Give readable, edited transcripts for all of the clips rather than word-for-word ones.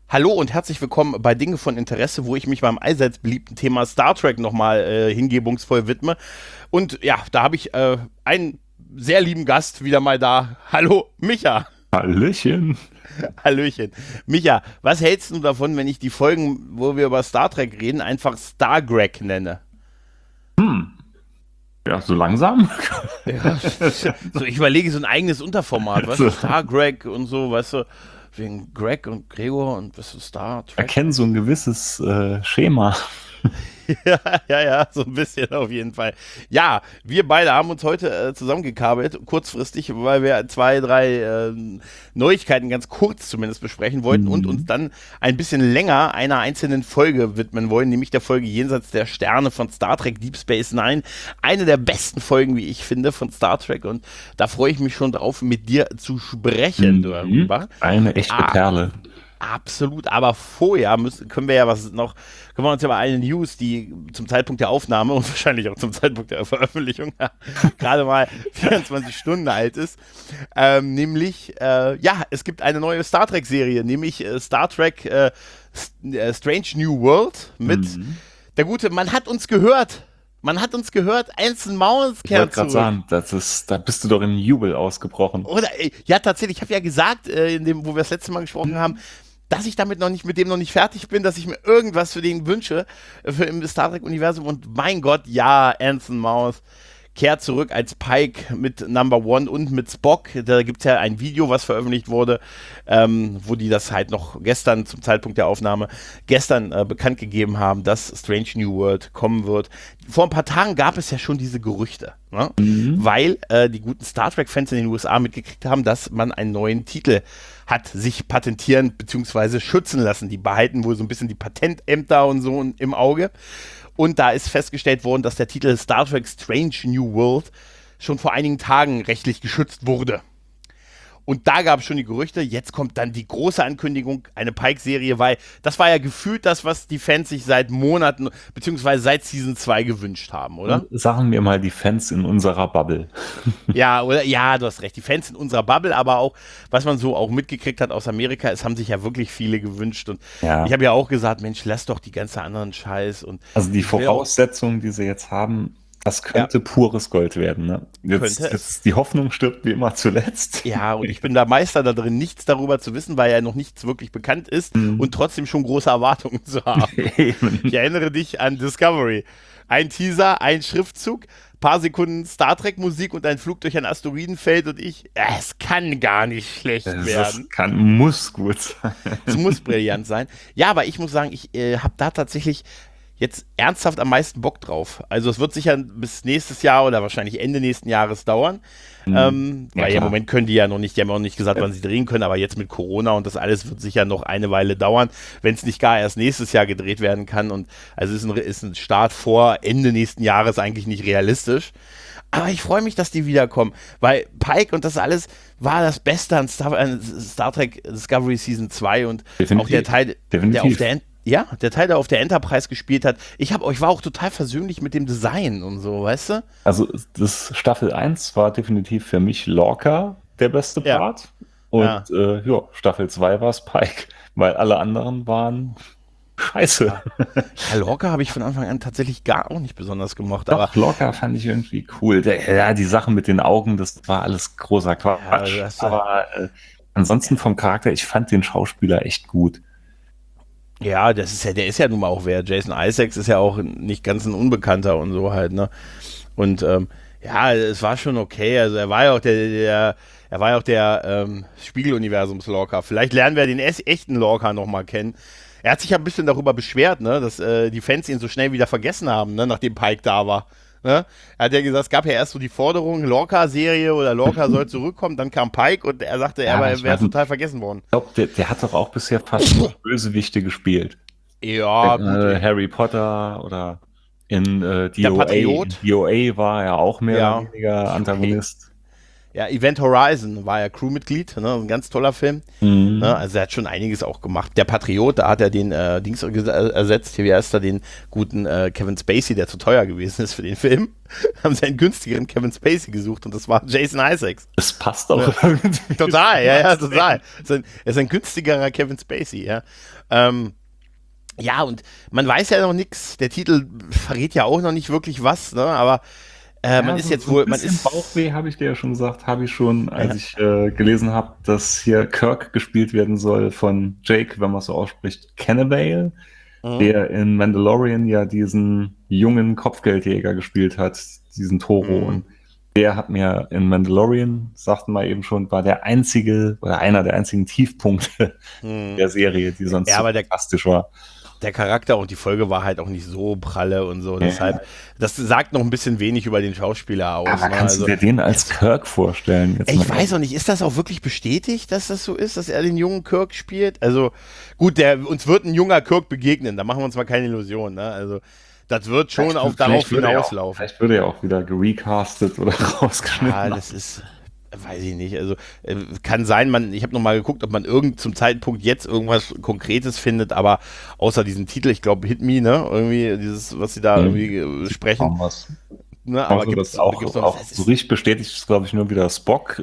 Hallo und herzlich willkommen bei Dinge von Interesse, wo ich mich meinem allseits beliebten Thema Star Trek nochmal hingebungsvoll widme. Und ja, da habe ich einen sehr lieben Gast wieder mal da. Hallo, Micha. Hallöchen. Hallöchen. Micha, was hältst du davon, wenn ich die Folgen, wo wir über Star Trek reden, einfach Star Greg nenne? Hm. Ja, so langsam. Ja, so ich überlege so ein eigenes Unterformat, weißt du, So, Star Greg und so, weißt du, wegen Greg und Gregor und was ist Star Trek? erkennen so ein gewisses Schema. Ja, ja, ja, so ein bisschen auf jeden Fall. Ja, wir beide haben uns heute zusammengekabelt, kurzfristig, weil wir zwei, drei Neuigkeiten ganz kurz zumindest besprechen wollten und uns Mhm. dann ein bisschen länger einer einzelnen Folge widmen wollen, nämlich der Folge Jenseits der Sterne von Star Trek Deep Space Nine. Eine der besten Folgen, wie ich finde, von Star Trek und da freue ich mich schon drauf, mit dir zu sprechen Mhm. darüber. Eine echte Ah, Perle. absolut, aber vorher können wir ja können wir uns ja mal eine News, die zum Zeitpunkt der Aufnahme und wahrscheinlich auch zum Zeitpunkt der Veröffentlichung gerade mal 24 Stunden alt ist, nämlich, ja, es gibt eine neue Star Trek-Serie, nämlich Star Trek Strange New World mit Mhm. der gute, man hat uns gehört, Anson Mount Ich wollte kehrt gerade zurück. sagen, da bist du doch in Jubel ausgebrochen. Oder, ja, tatsächlich, ich habe ja gesagt, in dem, wo wir das letzte Mal gesprochen haben, Mhm. dass ich damit noch nicht, mit dem noch nicht fertig bin, dass ich mir irgendwas für den wünsche, für im Star Trek-Universum. Und mein Gott, ja, Anson Mount kehrt zurück als Pike mit Number One und mit Spock. Da gibt es ja ein Video, was veröffentlicht wurde, wo die das halt noch gestern zum Zeitpunkt der Aufnahme gestern bekannt gegeben haben, dass Strange New World kommen wird. Vor ein paar Tagen gab es ja schon diese Gerüchte, ne? Mhm. Weil die guten Star Trek-Fans in den USA mitgekriegt haben, dass man einen neuen Titel hat sich patentieren bzw. schützen lassen. Die behalten wohl so ein bisschen die Patentämter und so im Auge. Und da ist festgestellt worden, dass der Titel Star Trek Strange New World schon vor einigen Tagen rechtlich geschützt wurde. Und da gab es schon die Gerüchte, jetzt kommt dann die große Ankündigung, eine Pike-Serie, weil das war ja gefühlt das, was die Fans sich seit Monaten, beziehungsweise seit Season 2 gewünscht haben, oder? Sagen wir mal die Fans in unserer Bubble. Ja, oder? Ja, du hast recht. Die Fans in unserer Bubble, aber auch, was man so auch mitgekriegt hat aus Amerika, es haben sich ja wirklich viele gewünscht. Und ich Ja, habe ja auch gesagt, Mensch, lass doch die ganze anderen Scheiß. Und also die ich will auch, Voraussetzungen, die sie jetzt haben, das ja, könnte pures Gold werden, ne? könnte es. Jetzt die Hoffnung stirbt wie immer zuletzt. Ja, und ich bin da Meister da drin, nichts darüber zu wissen, weil ja noch nichts wirklich bekannt ist und trotzdem schon große Erwartungen zu haben. Ich Eben. erinnere dich an Discovery. Ein Teaser, ein Schriftzug, paar Sekunden Star Trek Musik und ein Flug durch ein Asteroidenfeld und es kann gar nicht schlecht Das werden. muss gut sein. Es muss brillant sein. Ja, aber ich muss sagen, ich habe da tatsächlich jetzt ernsthaft am meisten Bock drauf. Also es wird sicher bis nächstes Jahr oder wahrscheinlich Ende nächsten Jahres dauern. Ja, Weil ja im klar. Moment können die ja noch nicht, die haben auch nicht gesagt, Äh, wann sie drehen können, aber jetzt mit Corona und das alles wird sicher noch eine Weile dauern, wenn es nicht gar erst nächstes Jahr gedreht werden kann. Und also ist ein Start vor Ende nächsten Jahres eigentlich nicht realistisch. Aber ich freue mich, dass die wiederkommen, weil Pike und das alles war das Beste an Star Trek Discovery Season 2 und auch der Definitiv. Teil, der auf Definitiv. ja, der Teil, der auf der Enterprise gespielt hat. Ich war auch total versöhnlich mit dem Design und so, weißt du? Also das Staffel eins war definitiv für mich Lorca der beste Ja, Part. Und ja. ja, Staffel 2 war Spike, weil alle anderen waren scheiße. Ja, ja, Lorca habe ich von Anfang an tatsächlich gar auch nicht besonders gemocht, aber Doch, Lorca fand ich irgendwie cool. Ja, die Sache mit den Augen, das war alles großer ja, Quatsch. Aber ansonsten vom Charakter, ich fand den Schauspieler echt gut. ja, das ist ja, der ist ja nun mal auch wer. Jason Isaacs ist ja auch nicht ganz ein Unbekannter und so halt, ne? Und ja, es war schon okay. Also er war ja auch er war ja auch der Spiegeluniversums Lorca. Vielleicht lernen wir den echten Lorca nochmal kennen. Er hat sich ja ein bisschen darüber beschwert, ne, dass die Fans ihn so schnell wieder vergessen haben, ne, nachdem Pike da war. Ne? Er hat ja gesagt, es gab ja erst so die Forderung, Lorca-Serie oder Lorca soll zurückkommen, dann kam Pike und er sagte, Ja, aber er ich wäre meine, total vergessen worden. ich glaube, der hat doch auch bisher fast nur Bösewichte gespielt. Ja, gut, Harry Potter oder in der DOA. In Patriot, DOA war er auch mehr oder ja, weniger DOA. Antagonist. Ja, Event Horizon war ja Crewmitglied, ne? Ein ganz toller Film. Ne? Also er hat schon einiges auch gemacht. Der Patriot, da hat er den Dings ersetzt, hier, wie heißt er, den guten Kevin Spacey, der zu teuer gewesen ist für den Film. Haben sie einen günstigeren Kevin Spacey gesucht und das war Jason Isaacs. Das passt auch ja. irgendwie. Total, ja, total. Er ist ein günstigerer Kevin Spacey, ja. Ja, und man weiß ja noch nichts. Der Titel verrät ja auch noch nicht wirklich was, ne? Aber man ist jetzt wohl. Ein bisschen Bauchweh, habe ich dir ja schon gesagt, als ich gelesen habe, dass hier Kirk gespielt werden soll von Jake, wenn man so ausspricht, Cannavale, der in Mandalorian ja diesen jungen Kopfgeldjäger gespielt hat, diesen Toro. Und der hat mir in Mandalorian, sagten wir eben schon, war der einzige oder einer der einzigen Tiefpunkte der Serie, die sonst so fantastisch war. Der Charakter und die Folge war halt auch nicht so pralle und so. Deshalb, das sagt noch ein bisschen wenig über den Schauspieler aus. Aber kannst du dir den als Kirk vorstellen? Ich weiß auch nicht, ist das auch wirklich bestätigt, dass das so ist, dass er den jungen Kirk spielt? Also gut, uns wird ein junger Kirk begegnen, da machen wir uns mal keine Illusionen. Ne? Also das wird schon auch darauf hinauslaufen. Vielleicht würde er auch wieder gerecastet oder rausgeschnitten. Ja, das ist... Weiß ich nicht, also kann sein, ich habe nochmal geguckt, ob man zum Zeitpunkt jetzt irgendwas Konkretes findet, aber außer diesen Titel, ich glaube Hit Me, ne, irgendwie dieses, was sie da irgendwie sprechen. Ne, aber also das auch so richtig bestätigt ist, glaube ich, nur wieder Spock.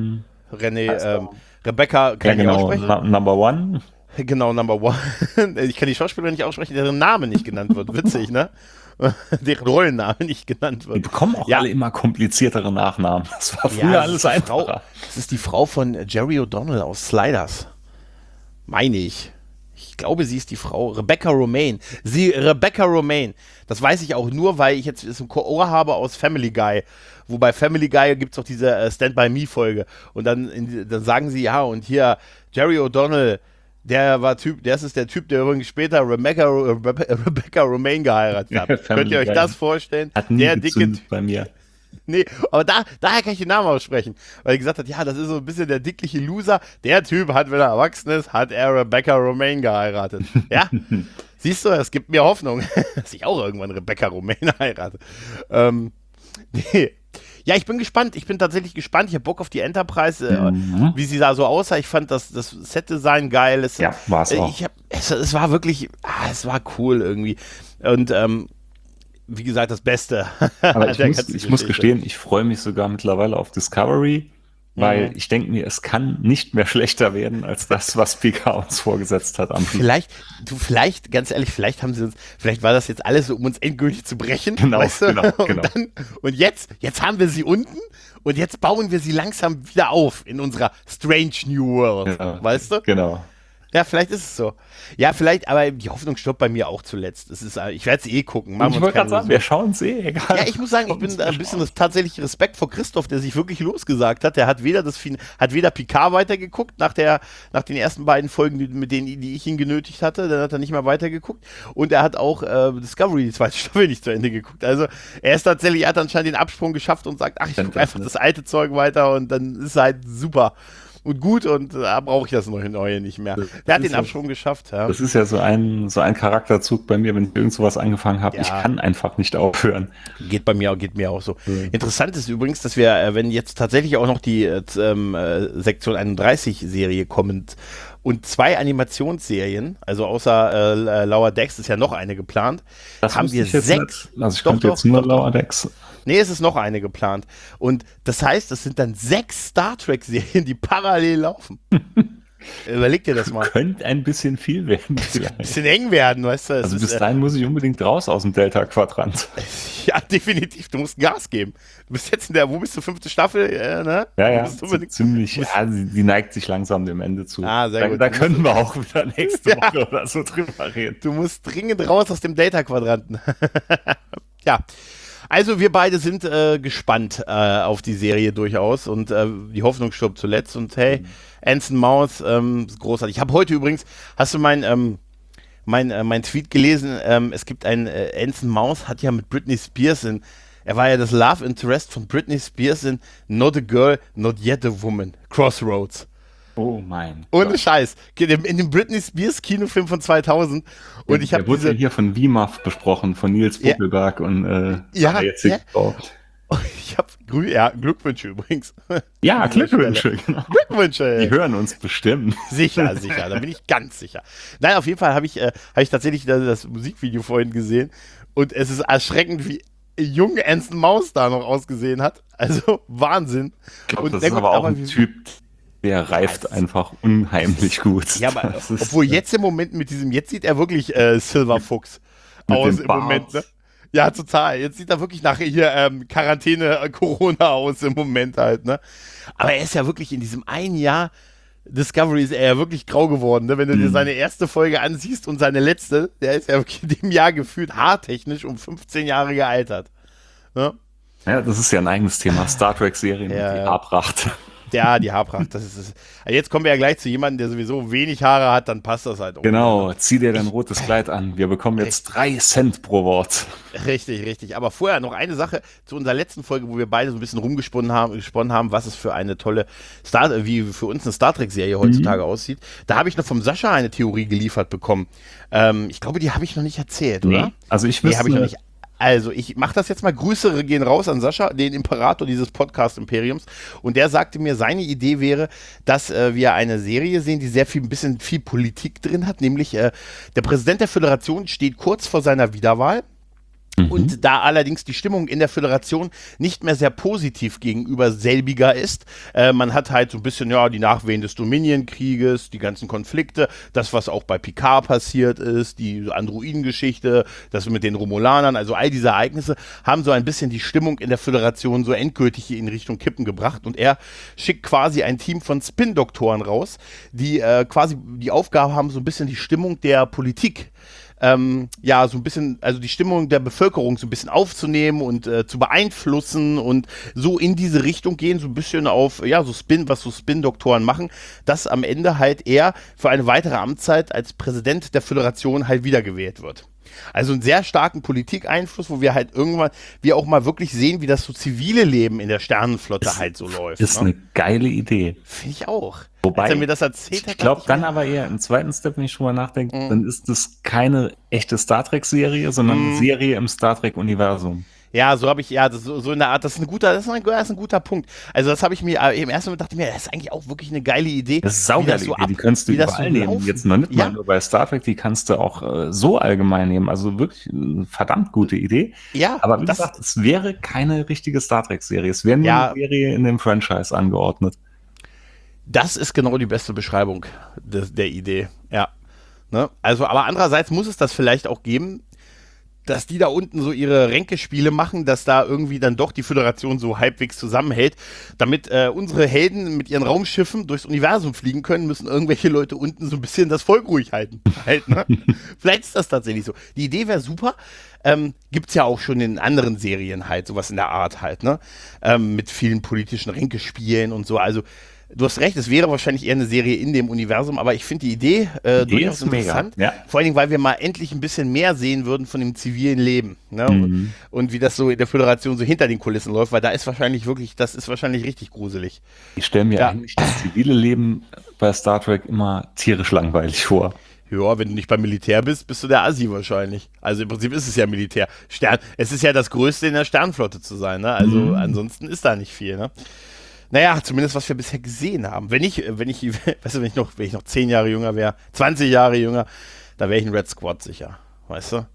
Rebecca, kann ich aussprechen? Number One. Genau, Number One. Ich kann die Schauspielerin nicht aussprechen, deren Name nicht genannt wird. Witzig, ne? Deren Rollenname nicht genannt wird. Die bekommen auch alle immer kompliziertere Nachnamen. Das war früher alles einfacher. Das ist die Frau von Jerry O'Donnell aus Sliders. Meine ich. Ich glaube, sie ist die Frau Rebecca Romaine. Rebecca Romaine. Das weiß ich auch nur, weil ich jetzt ein Ohr habe aus Family Guy. Wobei Family Guy gibt es auch diese Stand By Me Folge. Und dann sagen sie, ja, und hier Jerry O'Donnell, der ist der Typ, der übrigens später Rebecca Romaine geheiratet hat. Könnt ihr euch das vorstellen? Hat nie der dicke bei mir. Nee, aber daher kann ich den Namen aussprechen. Weil er gesagt hat, ja, das ist so ein bisschen der dickliche Loser. Der Typ hat, wenn er erwachsen ist, hat er Rebecca Romaine geheiratet. Ja? Siehst du, es gibt mir Hoffnung, dass ich auch irgendwann Rebecca Romaine heirate. Nee. Ja, ich bin gespannt. Ich bin tatsächlich gespannt. Ich habe Bock auf die Enterprise, wie sie da so aussah. Ich fand das Set-Design geil. War es auch. Es war wirklich, es war cool irgendwie. Und wie gesagt, das Beste. Aber ich muss gestehen, ich freue mich sogar mittlerweile auf Discovery, weil ich denke mir, es kann nicht mehr schlechter werden als das, was Picard uns vorgesetzt hat. Vielleicht, ganz ehrlich, vielleicht war das jetzt alles so, um uns endgültig zu brechen. Genau, weißt du? genau. Und jetzt haben wir sie unten und jetzt bauen wir sie langsam wieder auf in unserer Strange New World. Ja, weißt du? Genau. Ja, vielleicht ist es so. Ja, vielleicht, aber die Hoffnung stirbt bei mir auch zuletzt. Ich werde es gucken. Ich wollte gerade sagen, wir schauen es egal. Ja, ich muss sagen, ich bin ein bisschen tatsächlich Respekt vor Christoph, der sich wirklich losgesagt hat. Der hat weder Picard weitergeguckt nach den ersten beiden Folgen, die ich ihn genötigt hatte. Dann hat er nicht mehr weitergeguckt. Und er hat auch Discovery, die zweite Staffel, nicht zu Ende geguckt. Also er hat anscheinend den Absprung geschafft und sagt, ach, ich gucke einfach das alte Zeug weiter und dann ist es halt super. Und gut, und da brauche ich das Neue nicht mehr. Der hat den Absprung geschafft. Ja. Das ist ja so ein Charakterzug bei mir, wenn ich irgend sowas angefangen habe. Ja. Ich kann einfach nicht aufhören. Geht mir auch so. Interessant ist übrigens, dass wir, wenn jetzt tatsächlich auch noch die Sektion 31-Serie kommt und 2 Animationsserien, also außer Lower Decks ist ja noch eine geplant, das haben wir 6. Also ich könnte jetzt nur Lower Decks. Nee, es ist noch eine geplant. Und das heißt, es sind dann 6 Star Trek-Serien, die parallel laufen. Überleg dir das mal. Könnte ein bisschen viel werden. Ein bisschen eng werden, weißt du. Also bis dahin muss ich unbedingt raus aus dem Delta-Quadrant. Ja, definitiv. Du musst Gas geben. Du bist jetzt wo bist du, 5. Staffel? Ne? Ja, ziemlich. Ja, sie neigt sich langsam dem Ende zu. Sehr gut. Da können wir auch wieder nächste Woche oder so drüber reden. Du musst dringend raus aus dem Delta-Quadranten. Ja. Also wir beide sind gespannt auf die Serie durchaus und die Hoffnung stirbt zuletzt und hey, Anson Mount, großartig. Ich habe heute übrigens, hast du mein Tweet gelesen, es gibt Anson Mount hat ja mit Britney Spears er war ja das Love Interest von Britney Spears in Not a Girl, Not Yet a Woman, Crossroads. Oh mein Ohne Gott. Scheiß. In dem Britney Spears Kinofilm von 2000. Und ich habe wurde ja hier von WIMAF besprochen, von Nils Buckelberg und und Ich habe Glückwünsche übrigens. Ja, Glückwünsche. Genau. Glückwünsche. Die hören uns bestimmt. Sicher, da bin ich ganz sicher. Nein, auf jeden Fall habe ich tatsächlich das Musikvideo vorhin gesehen und es ist erschreckend, wie jung Anson Maus da noch ausgesehen hat. Also Wahnsinn. Ich glaube, das ist aber auch ein Typ, der reift einfach unheimlich gut. Ja, aber obwohl jetzt im Moment jetzt sieht er wirklich Silverfuchs aus im Moment, ne? Ja, total. Jetzt sieht er wirklich nach hier Quarantäne-Corona aus im Moment halt, ne? Aber er ist ja wirklich in diesem einen Jahr Discovery ist er ja wirklich grau geworden, ne? Wenn du dir seine erste Folge ansiehst und seine letzte, der ist ja wirklich in dem Jahr gefühlt haartechnisch um 15 Jahre gealtert. Ne? Ja, das ist ja ein eigenes Thema. Star Trek-Serien und die Haarpracht. Ja, die Haarpracht, das ist es. Jetzt kommen wir ja gleich zu jemandem, der sowieso wenig Haare hat, dann passt das halt auch. Genau, wieder. Zieh dir dein rotes Kleid an. Wir bekommen jetzt 3 Cent pro Wort. Richtig. Aber vorher noch eine Sache zu unserer letzten Folge, wo wir beide so ein bisschen rumgesponnen haben, was es für eine tolle wie für uns eine Star Trek-Serie heutzutage aussieht. Da habe ich noch vom Sascha eine Theorie geliefert bekommen. Ich glaube, die habe ich noch nicht erzählt, oder? Also ich wüsste... habe ich noch nicht. Also, ich mache das jetzt mal. Grüße gehen raus an Sascha, den Imperator dieses Podcast-Imperiums. Und der sagte mir, seine Idee wäre, dass wir eine Serie sehen, die ein bisschen viel Politik drin hat. Nämlich, der Präsident der Föderation steht kurz vor seiner Wiederwahl. Und da allerdings die Stimmung in der Föderation nicht mehr sehr positiv gegenüber selbiger ist, man hat halt so ein bisschen, die Nachwehen des Dominion-Krieges, die ganzen Konflikte, das, was auch bei Picard passiert ist, die Androiden-Geschichte, das mit den Romulanern, also all diese Ereignisse haben so ein bisschen die Stimmung in der Föderation so endgültig in Richtung Kippen gebracht und er schickt quasi ein Team von Spin-Doktoren raus, die quasi die Aufgabe haben, so ein bisschen die Stimmung der Politik so ein bisschen, also die Stimmung der Bevölkerung so ein bisschen aufzunehmen und zu beeinflussen und so in diese Richtung gehen, so ein bisschen auf, was so Spin-Doktoren machen, dass am Ende halt er für eine weitere Amtszeit als Präsident der Föderation halt wiedergewählt wird. Also einen sehr starken Politikeinfluss, wo wir halt irgendwann, auch mal wirklich sehen, wie das so zivile Leben in der Sternenflotte halt so läuft. Ist eine geile Idee. Finde ich auch. Wobei, als er mir das erzählt hat, ich glaube dann aber eher im zweiten Step, wenn ich schon mal nachdenke, dann ist das keine echte Star Trek-Serie, sondern eine Serie im Star Trek-Universum. Ja, so habe ich, so in der Art, das ist ein guter Punkt. Also das habe ich mir im ersten Moment dachte mir, das ist eigentlich auch wirklich eine geile Idee. Das ist eine saugeile Idee, die kannst du überall nehmen. Jetzt noch nicht mal nur bei Star Trek, die kannst du auch so allgemein nehmen. Also wirklich eine verdammt gute Idee. Ja. Aber wie gesagt, es wäre keine richtige Star Trek-Serie. Es wäre nur eine Serie in dem Franchise angeordnet. Das ist genau die beste Beschreibung der Idee, ja. Ne? Also, aber andererseits muss es das vielleicht auch geben, dass die da unten so ihre Ränkespiele machen, dass da irgendwie dann doch die Föderation so halbwegs zusammenhält. Damit unsere Helden mit ihren Raumschiffen durchs Universum fliegen können, müssen irgendwelche Leute unten so ein bisschen das Volk ruhig halten. Ne? Vielleicht ist das tatsächlich so. Die Idee wäre super. Gibt's ja auch schon in anderen Serien halt, sowas in der Art halt, ne? Mit vielen politischen Ränkespielen und so. Also du hast recht, es wäre wahrscheinlich eher eine Serie in dem Universum, aber ich finde die Idee durchaus interessant. Mega, ja. Vor allen Dingen, weil wir mal endlich ein bisschen mehr sehen würden von dem zivilen Leben. Ne? Und wie das so in der Föderation so hinter den Kulissen läuft, weil das ist wahrscheinlich richtig gruselig. Ich stelle mir eigentlich das zivile Leben bei Star Trek immer tierisch langweilig vor. Ja, wenn du nicht beim Militär bist, bist du der Assi wahrscheinlich. Also im Prinzip ist es ja Militär. Es ist ja das Größte in der Sternenflotte zu sein, ne? Also ansonsten ist da nicht viel, ne? Naja, zumindest was wir bisher gesehen haben. Wenn ich noch 10 Jahre jünger wäre, 20 Jahre jünger, da wäre ich ein Red Squad sicher. Weißt du?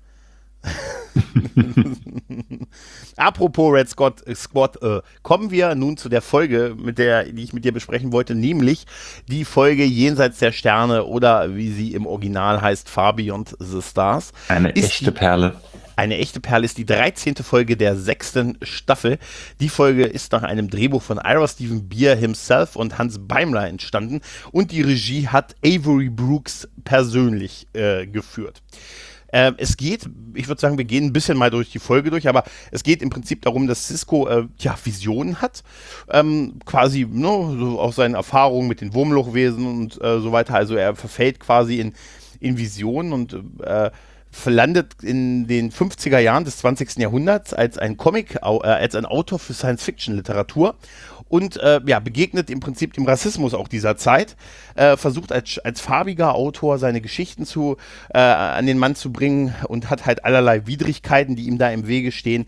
Apropos Red Squad, kommen wir nun zu der Folge, die ich mit dir besprechen wollte, nämlich die Folge Jenseits der Sterne oder wie sie im Original heißt, Far Beyond the Stars. Eine echte Perle. Eine echte Perle ist die 13. Folge der 6. Staffel. Die Folge ist nach einem Drehbuch von Ira Steven Behr himself und Hans Beimler entstanden und die Regie hat Avery Brooks persönlich geführt. Es geht, ich würde sagen, wir gehen ein bisschen mal durch die Folge durch, aber es geht im Prinzip darum, dass Sisko Visionen hat, quasi so aus seinen Erfahrungen mit den Wurmlochwesen und so weiter. Also er verfällt quasi in Visionen und landet in den 50er Jahren des 20. Jahrhunderts als ein als ein Autor für Science-Fiction-Literatur und begegnet im Prinzip dem Rassismus auch dieser Zeit, versucht als farbiger Autor seine Geschichten an den Mann zu bringen und hat halt allerlei Widrigkeiten, die ihm da im Wege stehen.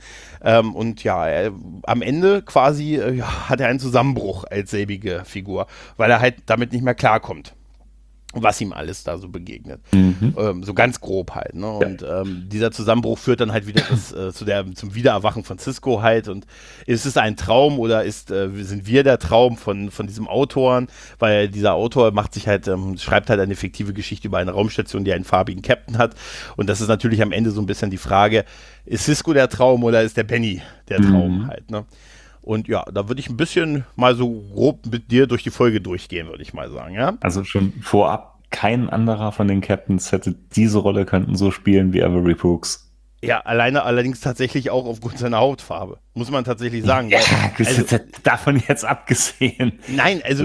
Am Ende quasi hat er einen Zusammenbruch als selbige Figur, weil er halt damit nicht mehr klarkommt, was ihm alles da so begegnet. So ganz grob halt. Ne? Und dieser Zusammenbruch führt dann halt wieder zum Wiedererwachen von Sisko halt. Und ist es ein Traum oder sind wir der Traum von diesem Autoren? Weil dieser Autor schreibt halt eine fiktive Geschichte über eine Raumstation, die einen farbigen Captain hat. Und das ist natürlich am Ende so ein bisschen die Frage, ist Sisko der Traum oder ist der Benny der Traum halt, ne? Und ja, da würde ich ein bisschen mal so grob mit dir durch die Folge durchgehen, würde ich mal sagen, ja? Also schon vorab, kein anderer von den Captains hätte diese Rolle könnten so spielen wie Avery Brooks. Ja, allerdings tatsächlich auch aufgrund seiner Hautfarbe, muss man tatsächlich sagen. Ja, davon jetzt abgesehen. Nein, also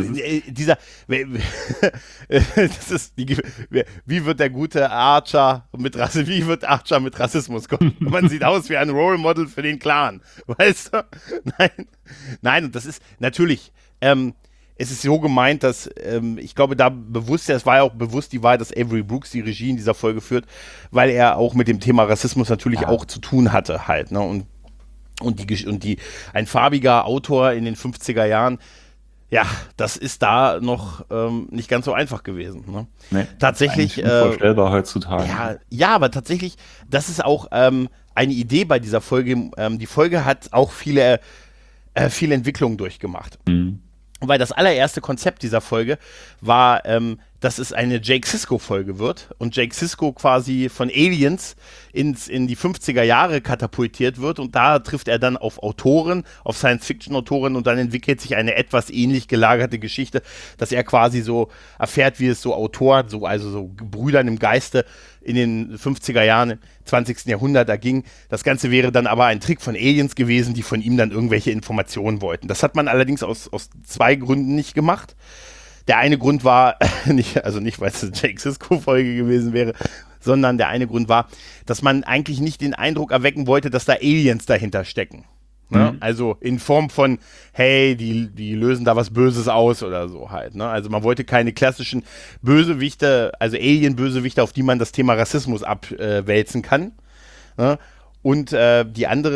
wie wird der gute Archer wie wird Archer mit Rassismus kommen? Man sieht aus wie ein Role Model für den Clan, weißt du? Nein, und das ist natürlich, es ist so gemeint, dass ich glaube, es war ja auch bewusst die Wahl, dass Avery Brooks die Regie in dieser Folge führt, weil er auch mit dem Thema Rassismus natürlich auch zu tun hatte halt, ne? Und ein farbiger Autor in den 50er Jahren, ja, das ist da noch nicht ganz so einfach gewesen. Ne? Nee, tatsächlich. Unvorstellbar heutzutage. Ja, aber tatsächlich, das ist auch eine Idee bei dieser Folge. Die Folge hat auch viele Entwicklungen durchgemacht. Weil das allererste Konzept dieser Folge war, dass es eine Jake Sisko-Folge wird und Jake Sisko quasi von Aliens in die 50er Jahre katapultiert wird und da trifft er dann auf Autoren, auf Science-Fiction-Autoren und dann entwickelt sich eine etwas ähnlich gelagerte Geschichte, dass er quasi so erfährt, wie es so Autoren, also so Brüdern im Geiste in den 50er Jahren, im 20. Jahrhundert da ging. Das Ganze wäre dann aber ein Trick von Aliens gewesen, die von ihm dann irgendwelche Informationen wollten. Das hat man allerdings aus zwei Gründen nicht gemacht. Der eine Grund war, nicht, weil es eine Jake Sisko-Folge gewesen wäre, sondern der eine Grund war, dass man eigentlich nicht den Eindruck erwecken wollte, dass da Aliens dahinter stecken. Ne? Also in Form von, hey, die lösen da was Böses aus oder so halt. Ne? Also man wollte keine klassischen Bösewichte, also Alien-Bösewichte, auf die man das Thema Rassismus abwälzen kann. Ne? Und der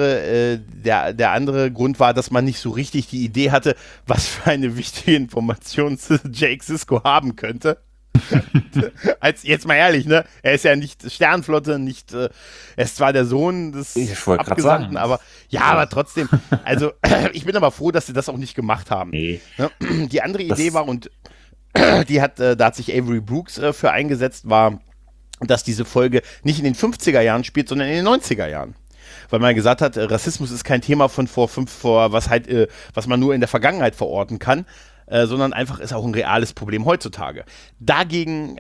andere Grund war, dass man nicht so richtig die Idee hatte, was für eine wichtige Information Jake Sisko haben könnte. Jetzt mal ehrlich, ne? Er ist ja nicht Sternflotte, er ist zwar der Sohn des Abgesandten, aber trotzdem. Also ich bin aber froh, dass sie das auch nicht gemacht haben. Nee. Die andere Idee war, und da hat sich Avery Brooks für eingesetzt, war, dass diese Folge nicht in den 50er Jahren spielt, sondern in den 90er Jahren. Weil man gesagt hat, Rassismus ist kein Thema von was man nur in der Vergangenheit verorten kann, sondern einfach ist auch ein reales Problem heutzutage. Dagegen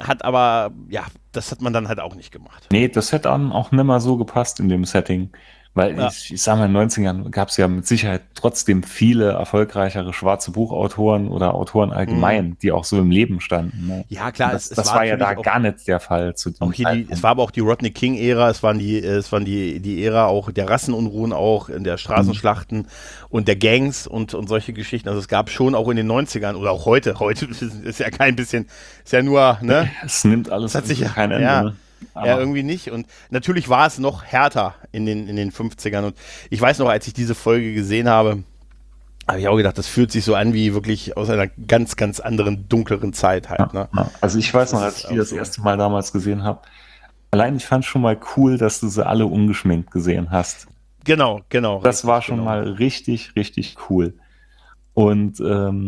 das hat man dann halt auch nicht gemacht. Nee, das hätte auch nimmer so gepasst in dem Setting. Weil ich sag mal, in den 90ern gab es ja mit Sicherheit trotzdem viele erfolgreichere schwarze Buchautoren oder Autoren allgemein, die auch so im Leben standen. Ne? Ja, klar. Das war ja da gar nicht der Fall. Es war aber auch die Rodney King-Ära, es waren die Ära auch der Rassenunruhen, auch in der Straßenschlachten und der Gangs und solche Geschichten. Also es gab schon auch in den 90ern oder auch heute ist ja kein bisschen, ist ja nur, ne? Es nimmt alles kein Ende, ne? Ja, irgendwie nicht. Und natürlich war es noch härter in den 50ern. Und ich weiß noch, als ich diese Folge gesehen habe ich auch gedacht, das fühlt sich so an wie wirklich aus einer ganz, ganz anderen, dunkleren Zeit halt. Ne? Ja. Also ich weiß noch, als ich die das erste Mal damals gesehen habe, allein ich fand schon mal cool, dass du sie alle ungeschminkt gesehen hast. Genau. Das war schon mal richtig, richtig cool. Und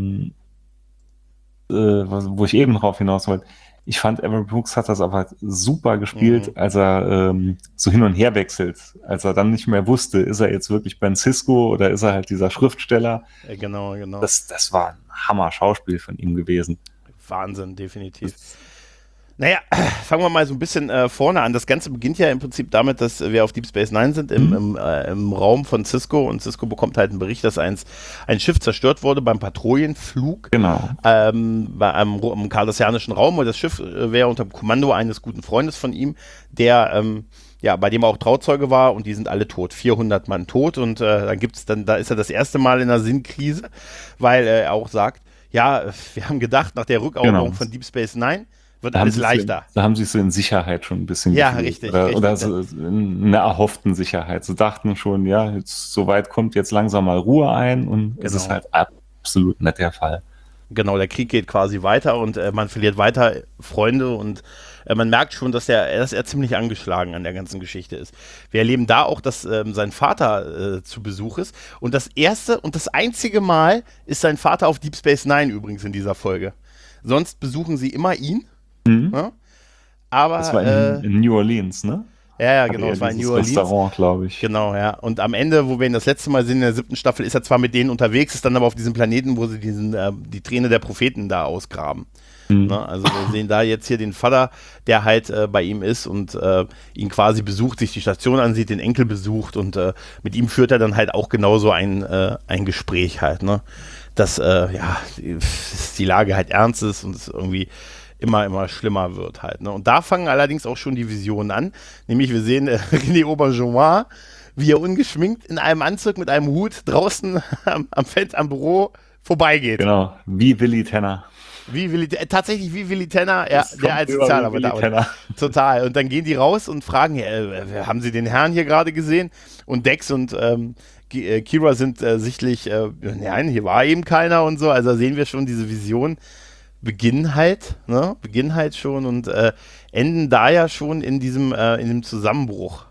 wo ich eben drauf hinaus wollte, ich fand, Avery Brooks hat das aber super gespielt, als er so hin und her wechselt. Als er dann nicht mehr wusste, ist er jetzt wirklich Ben Sisko oder ist er halt dieser Schriftsteller. Genau. Das war ein Hammer-Schauspiel von ihm gewesen. Wahnsinn, definitiv. Naja, fangen wir mal so ein bisschen vorne an. Das Ganze beginnt ja im Prinzip damit, dass wir auf Deep Space Nine sind, im Raum von Cisco, und Cisco bekommt halt einen Bericht, dass ein Schiff zerstört wurde beim Patrouillenflug bei einem kardassianischen Raum, und das Schiff wäre unter dem Kommando eines guten Freundes von ihm, der bei dem er auch Trauzeuge war, und die sind alle tot. 400 Mann tot, und da ist er das erste Mal in einer Sinnkrise, weil er auch sagt, ja, wir haben gedacht, nach der Rückeroberung von Deep Space Nine wird alles leichter. Da haben sie sich so in Sicherheit schon ein bisschen gefühlt. Richtig. Oder so in einer erhofften Sicherheit. Sie dachten schon, ja, jetzt soweit kommt jetzt langsam mal Ruhe ein, und es ist halt absolut nicht der Fall. Genau, der Krieg geht quasi weiter, und man verliert weiter Freunde, und man merkt schon, dass er ziemlich angeschlagen an der ganzen Geschichte ist. Wir erleben da auch, dass sein Vater zu Besuch ist, und das erste und das einzige Mal ist sein Vater auf Deep Space Nine übrigens in dieser Folge. Sonst besuchen sie immer ihn. Ja? Aber, das war in New Orleans, ne? Ja, genau, es war in New Orleans. Restaurant, glaube ich. Genau, ja. Und am Ende, wo wir ihn das letzte Mal sehen, in der 7. Staffel, ist er zwar mit denen unterwegs, ist dann aber auf diesem Planeten, wo sie die Träne der Propheten da ausgraben. Ne? Also wir sehen da jetzt hier den Vater, der halt bei ihm ist und ihn quasi besucht, sich die Station ansieht, den Enkel besucht, und mit ihm führt er dann halt auch genauso ein Gespräch halt, ne? Dass die Lage halt ernst ist und es irgendwie immer schlimmer wird halt. Ne? Und da fangen allerdings auch schon die Visionen an. Nämlich wir sehen René Auberjonois, wie er ungeschminkt in einem Anzug mit einem Hut draußen am Büro vorbeigeht. Genau, wie Willy Tanner. Tatsächlich wie Willy Tanner, ja, der als Sozialarbeiter. Total. Und dann gehen die raus und fragen, haben Sie den Herrn hier gerade gesehen? Und Dex und Kira sind sichtlich, nein, hier war eben keiner und so. Also sehen wir schon diese Vision. Beginnen halt schon und enden da ja schon in diesem Zusammenbruch.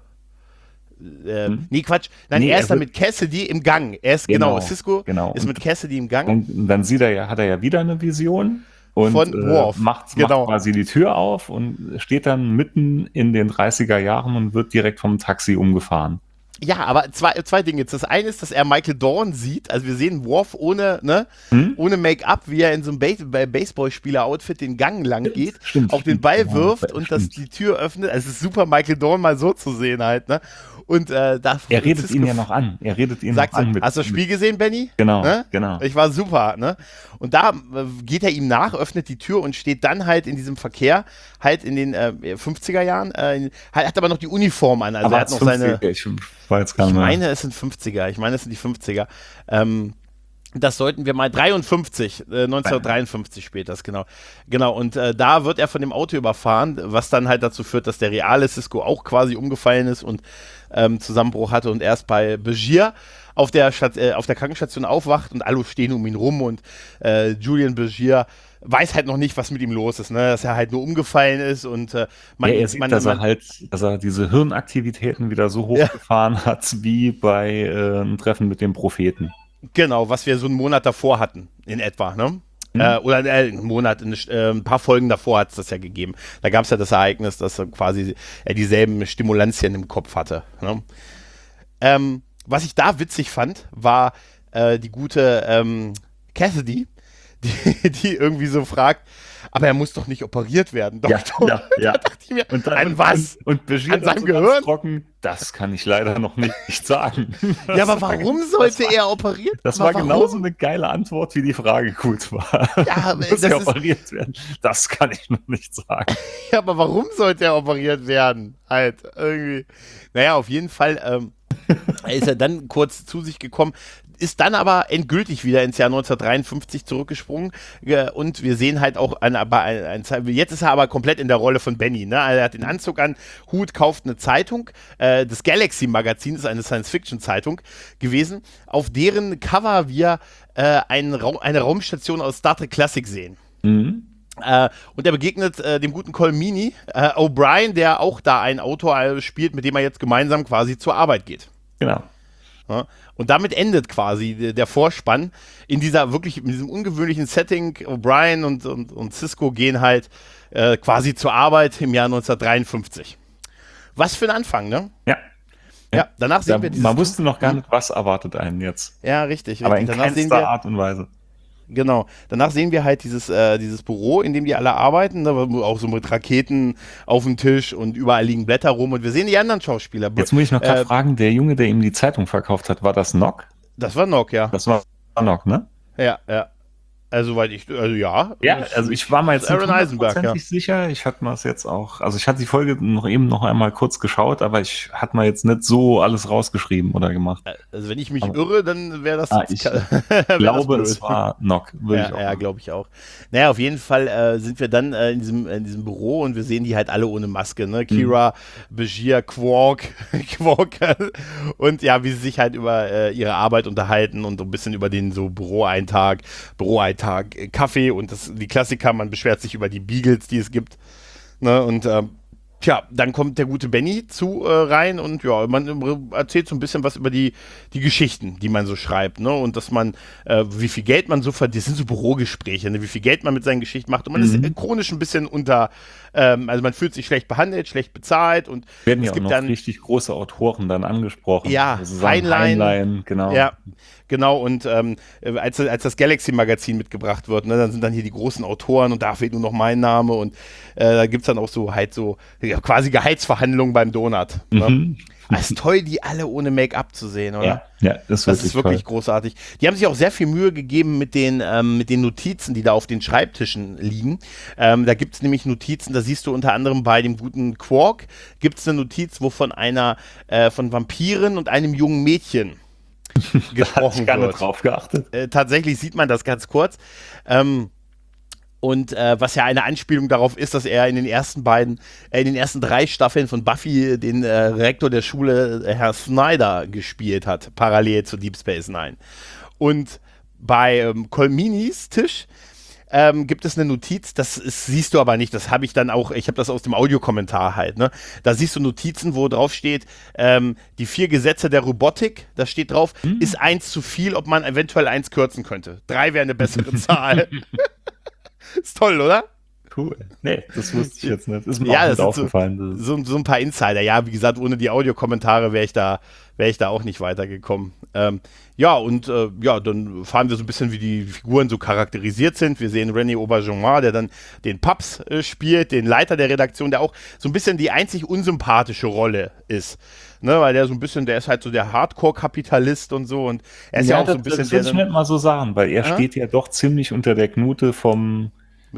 Nee, Quatsch. Nein, er ist dann mit Cassidy im Gang. Cisco ist mit Cassidy im Gang. Und dann hat er ja wieder eine Vision und von Worf. Macht quasi die Tür auf und steht dann mitten in den 30er Jahren und wird direkt vom Taxi umgefahren. Ja, aber zwei Dinge. Das eine ist, dass er Michael Dorn sieht. Also wir sehen Worf ohne Make-up, wie er in so einem Baseballspieler-Outfit den Gang lang geht, auch den Ball wirft und dass die Tür öffnet. Also es ist super, Michael Dorn mal so zu sehen halt, ne? Und er redet ihn ja noch an. Hast du das Spiel gesehen, Benny? Genau, ne? Genau. Ich war super, ne? Und da geht er ihm nach, öffnet die Tür und steht dann halt in diesem Verkehr, halt in den 50er Jahren, hat aber noch die Uniform an. Also aber er hat noch seine. Ich meine, es sind 50er. Ich meine, es sind die 50er. Das sollten wir mal 1953 später, genau. Genau, und da wird er von dem Auto überfahren, was dann halt dazu führt, dass der reale Cisco auch quasi umgefallen ist und Zusammenbruch hatte und erst bei Begier auf der Krankenstation aufwacht und alle stehen um ihn rum und Julian Begier weiß halt noch nicht, was mit ihm los ist, ne? Dass er halt nur umgefallen ist und er sieht, dass er diese Hirnaktivitäten wieder so hochgefahren hat, wie bei einem Treffen mit dem Propheten. Genau, was wir so einen Monat davor hatten, in etwa, ne? Oder einen Monat, ein paar Folgen davor hat es das ja gegeben. Da gab es ja das Ereignis, dass er quasi dieselben Stimulantien im Kopf hatte. Ne? Was ich da witzig fand, war die gute Cassidy, die irgendwie so fragt, aber er muss doch nicht operiert werden, Doktor. Ja. Da dachte ich mir, und an was? Und an seinem Gehirn? Trocken, das kann ich leider noch nicht sagen. Ja, aber warum sollte er operiert werden? Das war genauso eine geile Antwort, wie die Frage gut war. Ja, muss er operiert werden? Das kann ich noch nicht sagen. Ja, aber warum sollte er operiert werden? Halt, irgendwie. Naja, auf jeden Fall ist er dann kurz zu sich gekommen, ist dann aber endgültig wieder ins Jahr 1953 zurückgesprungen und wir sehen halt auch, jetzt ist er aber komplett in der Rolle von Benny, ne? Er hat den Anzug an, Hut, kauft eine Zeitung, das Galaxy-Magazin ist eine Science-Fiction-Zeitung gewesen, auf deren Cover wir eine Raumstation aus Star Trek Classic sehen. Und er begegnet dem guten Colmini, O'Brien, der auch da ein Autor spielt, mit dem er jetzt gemeinsam quasi zur Arbeit geht. Genau. Ja, und damit endet quasi der Vorspann in diesem ungewöhnlichen Setting. O'Brien und Cisco gehen halt quasi zur Arbeit im Jahr 1953. Was für ein Anfang, ne? Ja, danach sehen wir Man wusste noch gar nicht, was erwartet einen jetzt. Ja, richtig. Aber in danach keinster Art und Weise. Genau. Danach sehen wir halt dieses Büro, in dem die alle arbeiten, ne, auch so mit Raketen auf dem Tisch und überall liegen Blätter rum und wir sehen die anderen Schauspieler. Jetzt muss ich noch gerade fragen, der Junge, der ihm die Zeitung verkauft hat, war das Nock? Das war Nock, ja. Das war Nock, ne? Ja, ja. Also, ja. Ja, also ich war mal jetzt Aaron Eisenberg, hundertprozentig sicher. Ich hatte mal es jetzt auch, also ich hatte die Folge noch einmal kurz geschaut, aber ich hatte mal jetzt nicht so alles rausgeschrieben oder gemacht. Also wenn ich mich irre, dann wäre das. Ich glaube, es war Nock. Ja, glaube ich auch. Naja, auf jeden Fall sind wir dann in diesem Büro und wir sehen die halt alle ohne Maske, ne? Kira, Bashir, Quark und ja, wie sie sich halt über ihre Arbeit unterhalten und so ein bisschen über den so Büroeintag, Kaffee und die Klassiker, man beschwert sich über die Beagles, die es gibt, ne? Und dann kommt der gute Benny rein und ja, man erzählt so ein bisschen was über die Geschichten, die man so schreibt, ne? Und dass man, wie viel Geld man so verdient, das sind so Bürogespräche, ne? Wie viel Geld man mit seinen Geschichten macht und man ist chronisch ein bisschen also man fühlt sich schlecht behandelt, schlecht bezahlt und werden ja auch noch richtig große Autoren dann angesprochen. Ja, also Heinlein, genau. Ja, genau, und als das Galaxy-Magazin mitgebracht wird, ne, dann sind dann hier die großen Autoren und da fehlt nur noch mein Name und da gibt es dann auch so quasi Gehaltsverhandlungen beim Donut. Ne? Es ist toll, die alle ohne Make-up zu sehen, oder? Ja, das ist wirklich großartig. Die haben sich auch sehr viel Mühe gegeben mit den Notizen, die da auf den Schreibtischen liegen. Da gibt es nämlich Notizen, da siehst du unter anderem bei dem guten Quark, gibt es eine Notiz, wo von von Vampiren und einem jungen Mädchen gesprochen wird. Da hat nicht drauf geachtet. Tatsächlich sieht man das ganz kurz. Und was ja eine Anspielung darauf ist, dass er in den ersten 3 Staffeln von Buffy den Rektor der Schule, Herr Snyder, gespielt hat, parallel zu Deep Space Nine. Und bei Colminis Tisch gibt es eine Notiz, siehst du aber nicht, das habe ich dann auch, ich habe das aus dem Audiokommentar halt, ne? Da siehst du Notizen, wo drauf steht, die 4 Gesetze der Robotik, da steht drauf, ist 1 zu viel, ob man eventuell 1 kürzen könnte. 3 wäre eine bessere Zahl. Ist toll, oder? Cool. Nee, das wusste ich jetzt nicht. Ist mir auch nicht aufgefallen. So ein paar Insider. Ja, wie gesagt, ohne die Audiokommentare wäre ich da auch nicht weitergekommen. Dann fahren wir so ein bisschen, wie die Figuren so charakterisiert sind. Wir sehen René Auberjonois, der dann den Paps spielt, den Leiter der Redaktion, der auch so ein bisschen die einzig unsympathische Rolle ist. Ne, weil der ist halt so der Hardcore-Kapitalist und so und er ist ja auch so ein bisschen das will ich nicht mal so sagen, weil er steht ja doch ziemlich unter der Knute von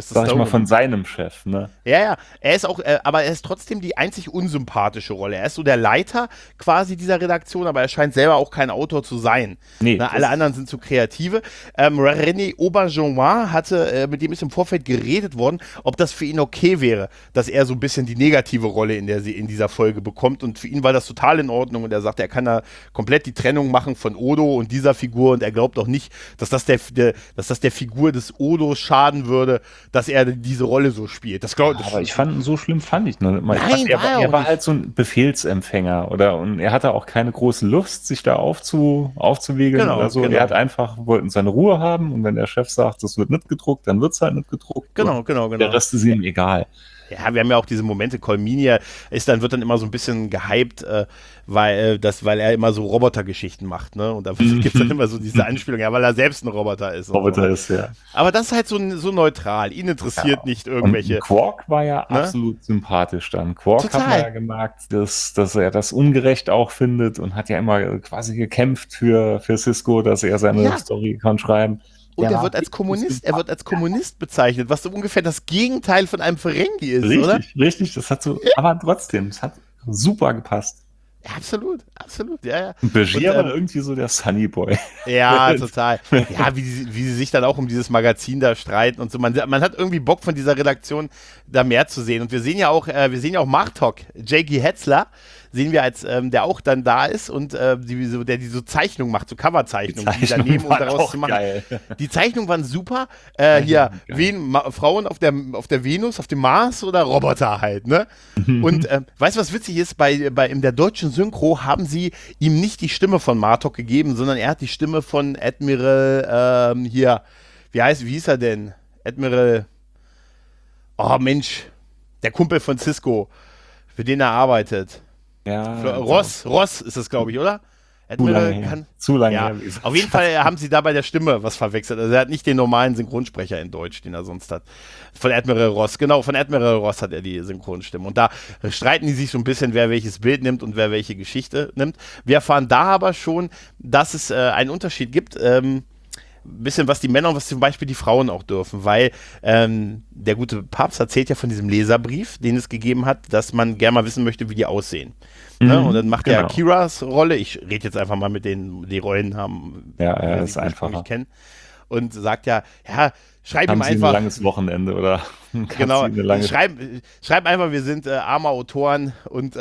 seinem Chef, ne? Ja, er ist auch, aber er ist trotzdem die einzig unsympathische Rolle. Er ist so der Leiter quasi dieser Redaktion, aber er scheint selber auch kein Autor zu sein. Nee, alle anderen sind so Kreative. René Auberjonois mit dem ist im Vorfeld geredet worden, ob das für ihn okay wäre, dass er so ein bisschen die negative Rolle in dieser Folge bekommt und für ihn war das total in Ordnung und er sagt, er kann da komplett die Trennung machen von Odo und dieser Figur und er glaubt auch nicht, dass das der Figur des Odo schaden würde, dass er diese Rolle so spielt. So schlimm fand ich noch nicht mal. Nein, er war halt so ein Befehlsempfänger und er hatte auch keine große Lust, sich da aufzuwiegeln oder so. Genau. Er wollten seine Ruhe haben und wenn der Chef sagt, das wird nicht gedruckt, dann wird es halt nicht gedruckt. Genau. Der Rest ist ihm egal. Ja, wir haben ja auch diese Momente, Colminia wird dann immer so ein bisschen gehypt, weil er immer so Robotergeschichten macht, ne? Und da gibt es dann immer so diese Anspielung, ja, weil er selbst ein Roboter ist. Ist, ja. Aber das ist halt so neutral. Ihn interessiert nicht irgendwelche. Und Quark war ja absolut sympathisch dann. Quark hat man ja gemerkt, dass er das ungerecht auch findet und hat ja immer quasi gekämpft für Sisko, dass er seine Story kann schreiben. Und er wird als Kommunist bezeichnet, was so ungefähr das Gegenteil von einem Ferengi ist, oder? Richtig, das hat so, aber trotzdem, es hat super gepasst. Ja, absolut, ja. Und Bashir war irgendwie so der Sunny Boy. Ja, total. Ja, wie sie sich dann auch um dieses Magazin da streiten und so. Man hat irgendwie Bock von dieser Redaktion da mehr zu sehen. Und wir sehen ja auch Martok, J.G. Hetzler, sehen wir als, der auch dann da ist und der die so Zeichnungen macht, so Coverzeichnungen, die daneben, um daraus zu machen. Geil. Die Zeichnungen waren super. Frauen auf der Venus, auf dem Mars oder Roboter halt, ne? Und weißt du, was witzig ist? In der deutschen Synchro haben sie ihm nicht die Stimme von Martok gegeben, sondern er hat die Stimme von Admiral, wie hieß er denn? Admiral, oh Mensch, der Kumpel von Sisko, für den er arbeitet. Ja, Ross ist das, glaube ich, oder? Zu lange ja, her. Auf jeden Fall haben sie da bei der Stimme was verwechselt. Also er hat nicht den normalen Synchronsprecher in Deutsch, den er sonst hat. Von Admiral Ross. Genau, von Admiral Ross hat er die Synchronstimme. Und da streiten die sich so ein bisschen, wer welches Bild nimmt und wer welche Geschichte nimmt. Wir erfahren da aber schon, dass es einen Unterschied gibt. Bisschen was die Männer und was zum Beispiel die Frauen auch dürfen, weil der gute Papst erzählt ja von diesem Leserbrief, den es gegeben hat, dass man gerne mal wissen möchte, wie die aussehen. Ne? Und dann macht er Kiras Rolle, ich rede jetzt einfach mal mit denen, die Rollen haben, das ist einfacher. Kennen, und sagt ja, schreib haben ihm Sie einfach. ein langes Wochenende oder genau, schreib einfach, wir sind arme Autoren und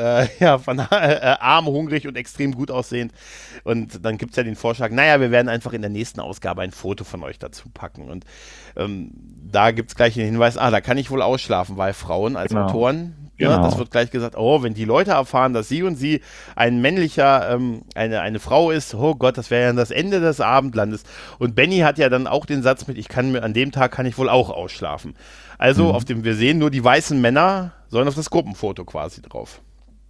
arm, hungrig und extrem gut aussehend. Und dann gibt es ja den Vorschlag, wir werden einfach in der nächsten Ausgabe ein Foto von euch dazu packen. Und da gibt es gleich den Hinweis, da kann ich wohl ausschlafen, weil Frauen als Autoren, das wird gleich gesagt, wenn die Leute erfahren, dass sie und sie ein männlicher, eine Frau ist, oh Gott, das wäre ja das Ende des Abendlandes. Und Benny hat ja dann auch den Satz mit, an dem Tag kann ich wohl auch ausschlafen. Also wir sehen nur die weißen Männer, sollen auf das Gruppenfoto quasi drauf.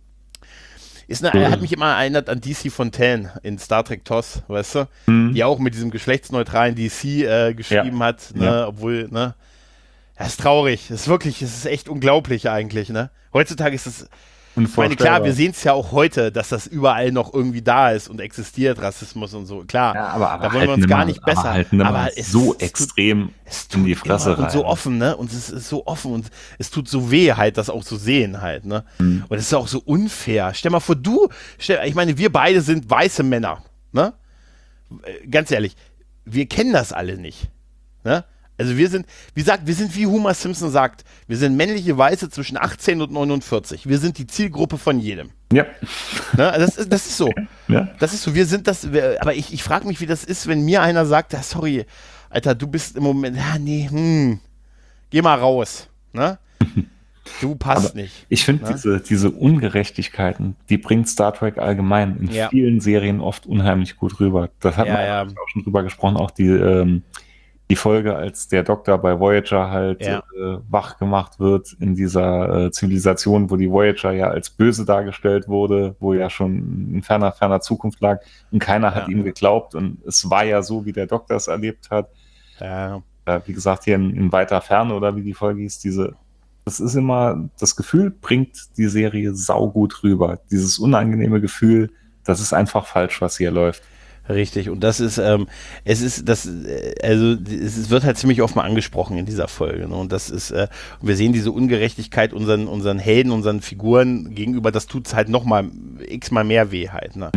Hat mich immer erinnert an DC Fontaine in Star Trek TOS, weißt du? Die auch mit diesem geschlechtsneutralen DC geschrieben hat, ne? Obwohl, ne? Das ist traurig, das ist echt unglaublich eigentlich, ne? Heutzutage ist es, ich meine, klar, wir sehen es ja auch heute, dass das überall noch irgendwie da ist und existiert, Rassismus und so, klar. Ja, aber da wollen wir uns gar nicht besser. Aber es so extrem in die Fresse rein. Und so offen, ne? Und es ist so offen und es tut so weh halt, das auch zu sehen halt, ne? Und es ist auch so unfair. Stell mal vor, ich meine, wir beide sind weiße Männer, ne? Ganz ehrlich, wir kennen das alle nicht, ne? Also wir sind, wie Homer Simpson sagt, wir sind männliche Weiße zwischen 18 und 49. Wir sind die Zielgruppe von jedem. Ja. Ne? Das ist so. Ja. Das ist so, aber ich frage mich, wie das ist, wenn mir einer sagt, sorry, Alter, du bist im Moment, geh mal raus. Ne? Du passt nicht. Ich finde, diese Ungerechtigkeiten, die bringt Star Trek allgemein in vielen Serien oft unheimlich gut rüber. Das hat man auch schon drüber gesprochen, auch die Folge, als der Doktor bei Voyager halt wach gemacht wird in dieser Zivilisation, wo die Voyager ja als böse dargestellt wurde, wo ja schon in ferner Zukunft lag und keiner hat ihm geglaubt und es war ja so, wie der Doktor es erlebt hat. Ja. Wie gesagt, hier in weiter Ferne oder wie die Folge hieß, das ist immer, das Gefühl bringt die Serie saugut rüber. Dieses unangenehme Gefühl, das ist einfach falsch, was hier läuft. Richtig, und das ist, es wird halt ziemlich oft mal angesprochen in dieser Folge, ne? Und das ist, wir sehen diese Ungerechtigkeit unseren Helden, unseren Figuren gegenüber, das tut es halt nochmal x-mal mehr weh halt, ne?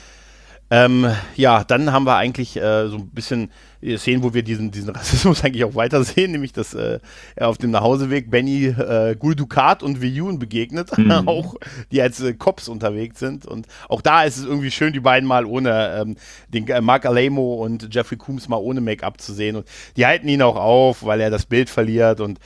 Dann haben wir eigentlich so ein bisschen Szenen, wo wir diesen Rassismus eigentlich auch weiter sehen, nämlich dass er auf dem Nachhauseweg Benny Gul Dukat und Viyun begegnet, auch die als Cops unterwegs sind, und auch da ist es irgendwie schön, die beiden mal ohne den Mark Alamo und Jeffrey Combs mal ohne Make-up zu sehen, und die halten ihn auch auf, weil er das Bild verliert, und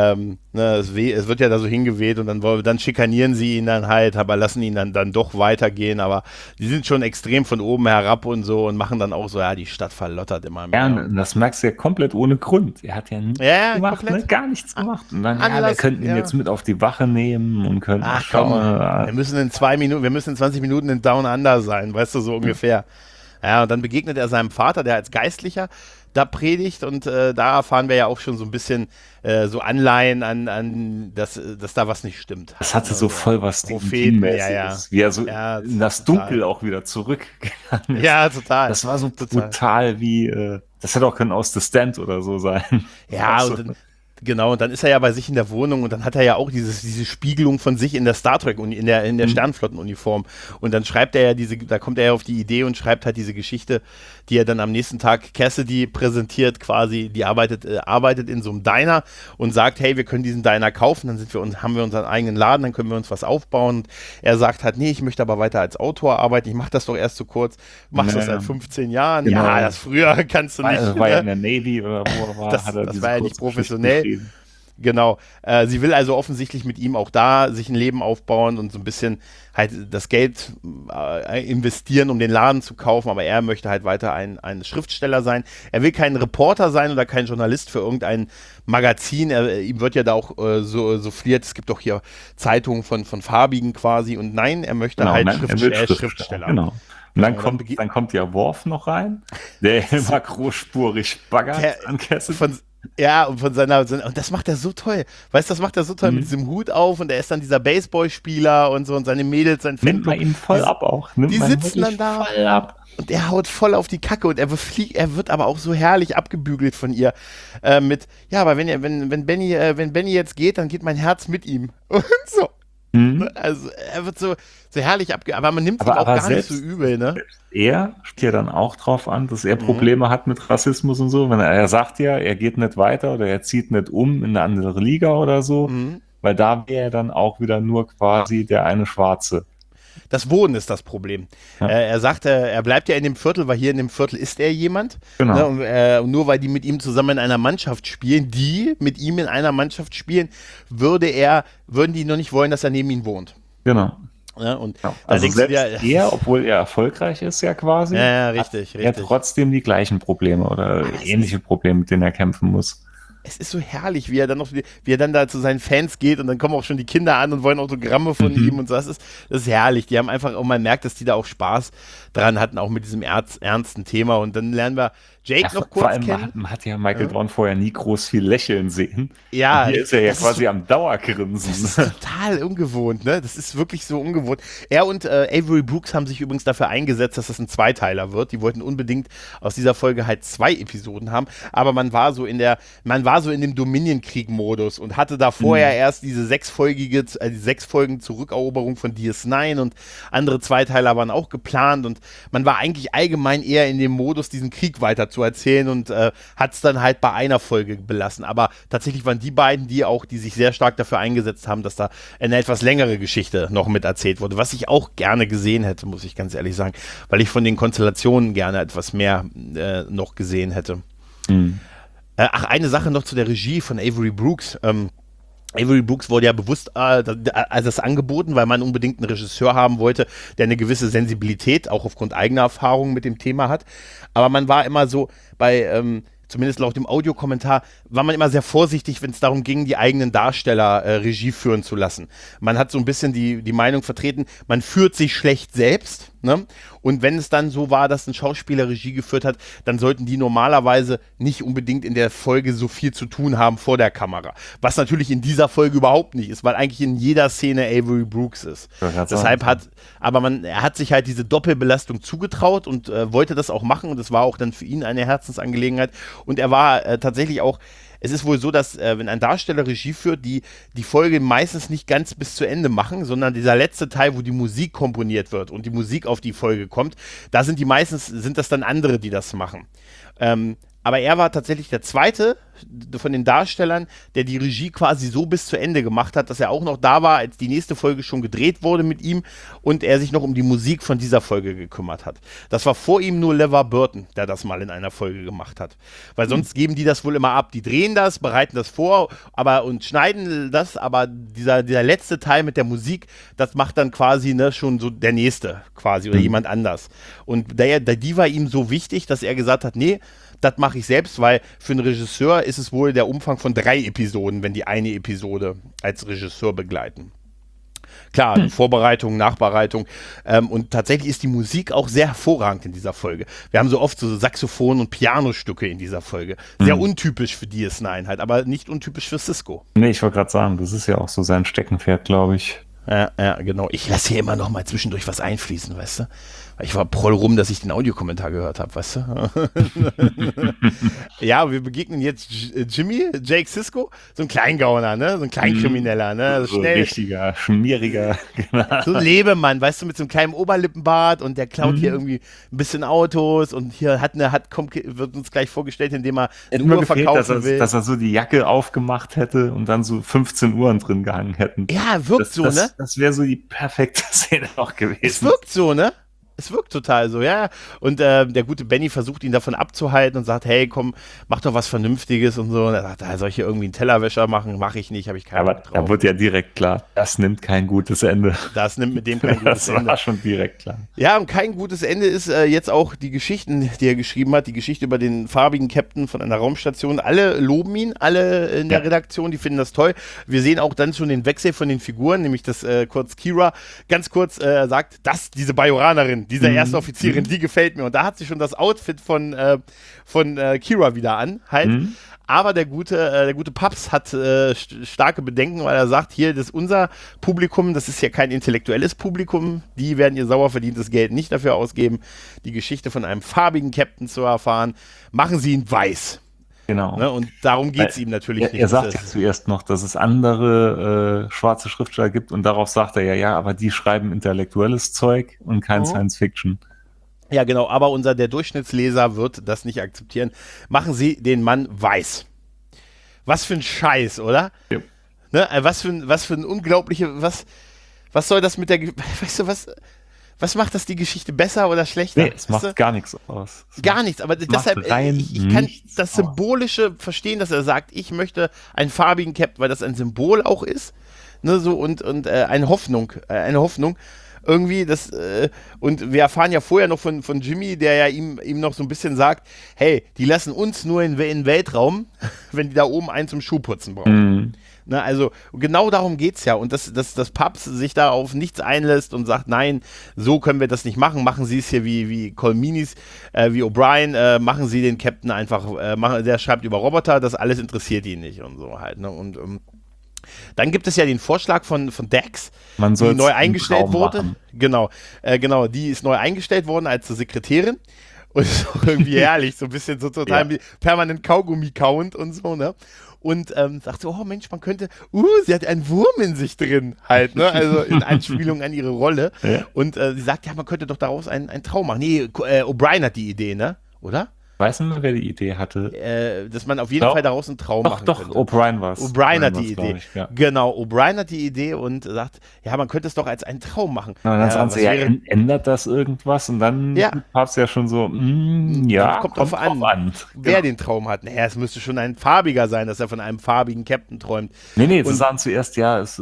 es wird ja da so hingeweht, und dann schikanieren sie ihn dann halt, aber lassen ihn dann doch weitergehen, aber die sind schon extrem von oben herab und so und machen dann auch so, die Stadt verlottert immer mehr. Ja, das merkst du ja komplett ohne Grund. Er hat ja nichts gemacht, ne? Gar nichts gemacht. Und dann, wir könnten ihn jetzt mit auf die Wache nehmen und könnten schauen. Wir müssen in 20 Minuten in Down Under sein, weißt du, so ungefähr. Ja, und dann begegnet er seinem Vater, der als Geistlicher da predigt, und da erfahren wir ja auch schon so ein bisschen so Anleihen an dass da was nicht stimmt. Das hatte so voll was Prophetenmäßiges, wie er so in das Dunkel auch wieder zurückgegangen ist. Ja, total. Das war so brutal wie, das hätte auch können aus The Stand oder so sein. Ja, und dann, genau, und dann ist er ja bei sich in der Wohnung, und dann hat er ja auch diese Spiegelung von sich in der Star Trek und in der Sternflottenuniform, und dann schreibt er ja da kommt er ja auf die Idee und schreibt halt diese Geschichte, die er dann am nächsten Tag Cassidy präsentiert, quasi, die arbeitet in so einem Diner und sagt, hey, wir können diesen Diner kaufen, dann haben wir unseren eigenen Laden, dann können wir uns was aufbauen, und er sagt halt, nee, ich möchte aber weiter als Autor arbeiten, ich mach das doch erst so kurz, machst das seit 15 Jahren, genau. Ja, das früher kannst du nicht. Das war ja in der Navy oder wo er war. Das war ja nicht professionell. Genau. Sie will also offensichtlich mit ihm auch da sich ein Leben aufbauen und so ein bisschen halt das Geld investieren, um den Laden zu kaufen, aber er möchte halt weiter ein Schriftsteller sein. Er will kein Reporter sein oder kein Journalist für irgendein Magazin. Ihm wird ja da auch souffliert, es gibt doch hier Zeitungen von Farbigen quasi, und nein, er möchte Schriftsteller. Genau. Und dann kommt ja Worf noch rein, der immer großspurig baggert an Cassidy. Und das macht er so toll. Weißt du, das macht er so toll mit diesem Hut auf und er ist dann dieser Baseballspieler und so und seine Mädels, sein Nimmt man ihn voll ab auch. Die sitzen dann da voll ab. Und er haut voll auf die Kacke und er wird aber auch so herrlich abgebügelt von ihr aber wenn Benny jetzt geht, dann geht mein Herz mit ihm. Und so. Also er wird so herrlich aber man nimmt ihn auch gar nicht so übel, ne? Er spielt ja dann auch drauf an, dass er Probleme hat mit Rassismus und so. Wenn er sagt ja, er geht nicht weiter oder er zieht nicht in eine andere Liga oder so, weil da wäre er dann auch wieder nur quasi der eine Schwarze. Das Wohnen ist das Problem. Ja. Er sagt, er bleibt ja in dem Viertel, weil hier in dem Viertel ist er jemand. Genau. Ne? Und nur weil die mit ihm zusammen in einer Mannschaft spielen, würden die noch nicht wollen, dass er neben ihnen wohnt. Genau. Ja, und also selbst er, obwohl er erfolgreich ist ja quasi, richtig. Er hat trotzdem die gleichen Probleme oder ähnliche Probleme, mit denen er kämpfen muss. Es ist so herrlich, wie er dann da zu seinen Fans geht und dann kommen auch schon die Kinder an und wollen Autogramme von ihm und so. Das ist herrlich. Die haben einfach, und man merkt, dass die da auch Spaß dran hatten, auch mit diesem ernsten Thema. Und dann lernen wir Jake noch kurz kennen. Vor allem man hat ja Michael Dorn vorher nie groß viel lächeln sehen. Ja. Und hier ist er ja quasi am Dauergrinsen. Das ist total ungewohnt, ne? Das ist wirklich so ungewohnt. Er und Avery Brooks haben sich übrigens dafür eingesetzt, dass das ein Zweiteiler wird. Die wollten unbedingt aus dieser Folge halt 2 Episoden haben, aber man war so in dem Dominion-Krieg-Modus und hatte da vorher erst diese 6 Folgen zur Rückeroberung von DS9 und andere Zweiteiler waren auch geplant und man war eigentlich allgemein eher in dem Modus, diesen Krieg weiter zu erzählen und hat es dann halt bei einer Folge belassen. Aber tatsächlich waren die beiden, die sich sehr stark dafür eingesetzt haben, dass da eine etwas längere Geschichte noch mit erzählt wurde, was ich auch gerne gesehen hätte, muss ich ganz ehrlich sagen, weil ich von den Konstellationen gerne etwas mehr noch gesehen hätte. Eine Sache noch zu der Regie von Avery Brooks. Avery Brooks wurde ja bewusst als angeboten, weil man unbedingt einen Regisseur haben wollte, der eine gewisse Sensibilität, auch aufgrund eigener Erfahrungen mit dem Thema hat. Aber man war immer so zumindest laut dem Audiokommentar, war man immer sehr vorsichtig, wenn es darum ging, die eigenen Darsteller Regie führen zu lassen. Man hat so ein bisschen die Meinung vertreten, man führt sich schlecht selbst, ne? Und wenn es dann so war, dass ein Schauspieler Regie geführt hat, dann sollten die normalerweise nicht unbedingt in der Folge so viel zu tun haben vor der Kamera. Was natürlich in dieser Folge überhaupt nicht ist, weil eigentlich in jeder Szene Avery Brooks ist. Deshalb er hat sich halt diese Doppelbelastung zugetraut und wollte das auch machen und das war auch dann für ihn eine Herzensangelegenheit. Und er war tatsächlich auch, es ist wohl so, dass wenn ein Darsteller Regie führt, die Folge meistens nicht ganz bis zu Ende machen, sondern dieser letzte Teil, wo die Musik komponiert wird und die Musik auf die Folge kommt, da sind das dann andere, die das machen. Aber er war tatsächlich der zweite von den Darstellern, der die Regie quasi so bis zu Ende gemacht hat, dass er auch noch da war, als die nächste Folge schon gedreht wurde mit ihm und er sich noch um die Musik von dieser Folge gekümmert hat. Das war vor ihm nur LeVar Burton, der das mal in einer Folge gemacht hat. Weil sonst geben die das wohl immer ab. Die drehen das, bereiten das vor und schneiden das, aber dieser letzte Teil mit der Musik, das macht dann quasi schon so der Nächste quasi oder jemand anders. Und die war ihm so wichtig, dass er gesagt hat, nee, das mache ich selbst, weil für einen Regisseur ist es wohl der Umfang von 3 Episoden, wenn die eine Episode als Regisseur begleiten. Klar, Vorbereitung, Nachbereitung und tatsächlich ist die Musik auch sehr hervorragend in dieser Folge. Wir haben so oft so Saxophon- und Pianostücke in dieser Folge. Sehr untypisch für DS9 halt, aber nicht untypisch für Sisko. Nee, ich wollte gerade sagen, das ist ja auch so sein Steckenpferd, glaube ich. Ja, genau. Ich lasse hier immer noch mal zwischendurch was einfließen, weißt du? Ich war proll rum, dass ich den Audiokommentar gehört habe, weißt du? Ja, wir begegnen jetzt Jake Sisko, so ein Kleingauner, ne? So ein Kleinkrimineller, ne? So richtiger, schmieriger. So ein Lebemann, weißt du, mit so einem kleinen Oberlippenbart und der klaut hier irgendwie ein bisschen Autos und hier wird uns gleich vorgestellt, indem er eine Uhr verkaufen will. Dass er so die Jacke aufgemacht hätte und dann so 15 Uhren drin gehangen hätten. Ja, wirkt so, ne? Das wäre so die perfekte Szene auch gewesen. Es wirkt so, ne? Es wirkt total so, ja. Und der gute Benny versucht ihn davon abzuhalten und sagt, hey, komm, mach doch was Vernünftiges und so. Und er sagt, soll ich hier irgendwie einen Tellerwäscher machen? Mache ich nicht, habe ich keinen Bock drauf. Da wird ja direkt klar, das nimmt kein gutes Ende. Das nimmt mit dem kein gutes Ende. Das war schon direkt klar. Ja, und kein gutes Ende ist jetzt auch die Geschichten, die er geschrieben hat. Die Geschichte über den farbigen Captain von einer Raumstation. Alle loben ihn, alle in der Redaktion, die finden das toll. Wir sehen auch dann schon den Wechsel von den Figuren, nämlich dass Kira ganz kurz sagt, diese Bajoranerin, dieser ersten Offizierin, die gefällt mir. Und da hat sie schon das Outfit von Kira wieder an, halt. Aber der gute Paps hat starke Bedenken, weil er sagt, hier, das ist unser Publikum, das ist ja kein intellektuelles Publikum, die werden ihr sauer verdientes Geld nicht dafür ausgeben, die Geschichte von einem farbigen Captain zu erfahren. Machen sie ihn weiß. Genau. Ne? Und darum geht es ihm natürlich nicht. Er sagt ja zuerst noch, dass es andere schwarze Schriftsteller gibt und darauf sagt er ja, aber die schreiben intellektuelles Zeug und kein Science Fiction. Ja, genau, aber der Durchschnittsleser wird das nicht akzeptieren. Machen Sie den Mann weiß. Was für ein Scheiß, oder? Ja. Ne? Was für ein unglaubliche, was soll das mit der, weißt du, was macht das die Geschichte besser oder schlechter? Nee, es macht gar nichts aus. Gar nichts, aber deshalb, ich kann das Symbolische verstehen, dass er sagt, ich möchte einen farbigen Captain, weil das ein Symbol auch ist, ne, so und eine Hoffnung. Irgendwie, und wir erfahren ja vorher noch von Jimmy, der ja ihm noch so ein bisschen sagt, hey, die lassen uns nur in den Weltraum, wenn die da oben einen zum Schuhputzen brauchen. Na, also genau darum geht's ja. Und dass Paps sich da auf nichts einlässt und sagt, nein, so können wir das nicht machen. Machen Sie es hier wie Colminis, wie O'Brien, machen Sie den Captain einfach, der schreibt über Roboter, das alles interessiert ihn nicht und so halt. Ne? Und dann gibt es ja den Vorschlag von Dax, die neu eingestellt wurde. Genau, die ist neu eingestellt worden als Sekretärin. Und ist auch irgendwie herrlich, so ein bisschen so total permanent Kaugummi-Count und so, ne? Und sagt so, oh Mensch, man könnte, sie hat einen Wurm in sich drin halt, ne? Also in Anspielung an ihre Rolle. Ja. Und sie sagt, ja, man könnte doch daraus einen Traum machen. Nee, O'Brien hat die Idee, ne? Oder? Weiß nicht mehr, wer die Idee hatte. Dass man auf jeden Fall daraus einen Traum machen könnte. Doch, O'Brien war es. O'Brien hat die Idee. Ich, ja. Genau, O'Brien hat die Idee und sagt, ja, man könnte es doch als einen Traum machen. Und dann sagen sie, ändert das irgendwas? Und dann war es ja schon so, kommt drauf an. Wer den Traum hat. Naja, es müsste schon ein farbiger sein, dass er von einem farbigen Captain träumt. Nee, sie sagen zuerst,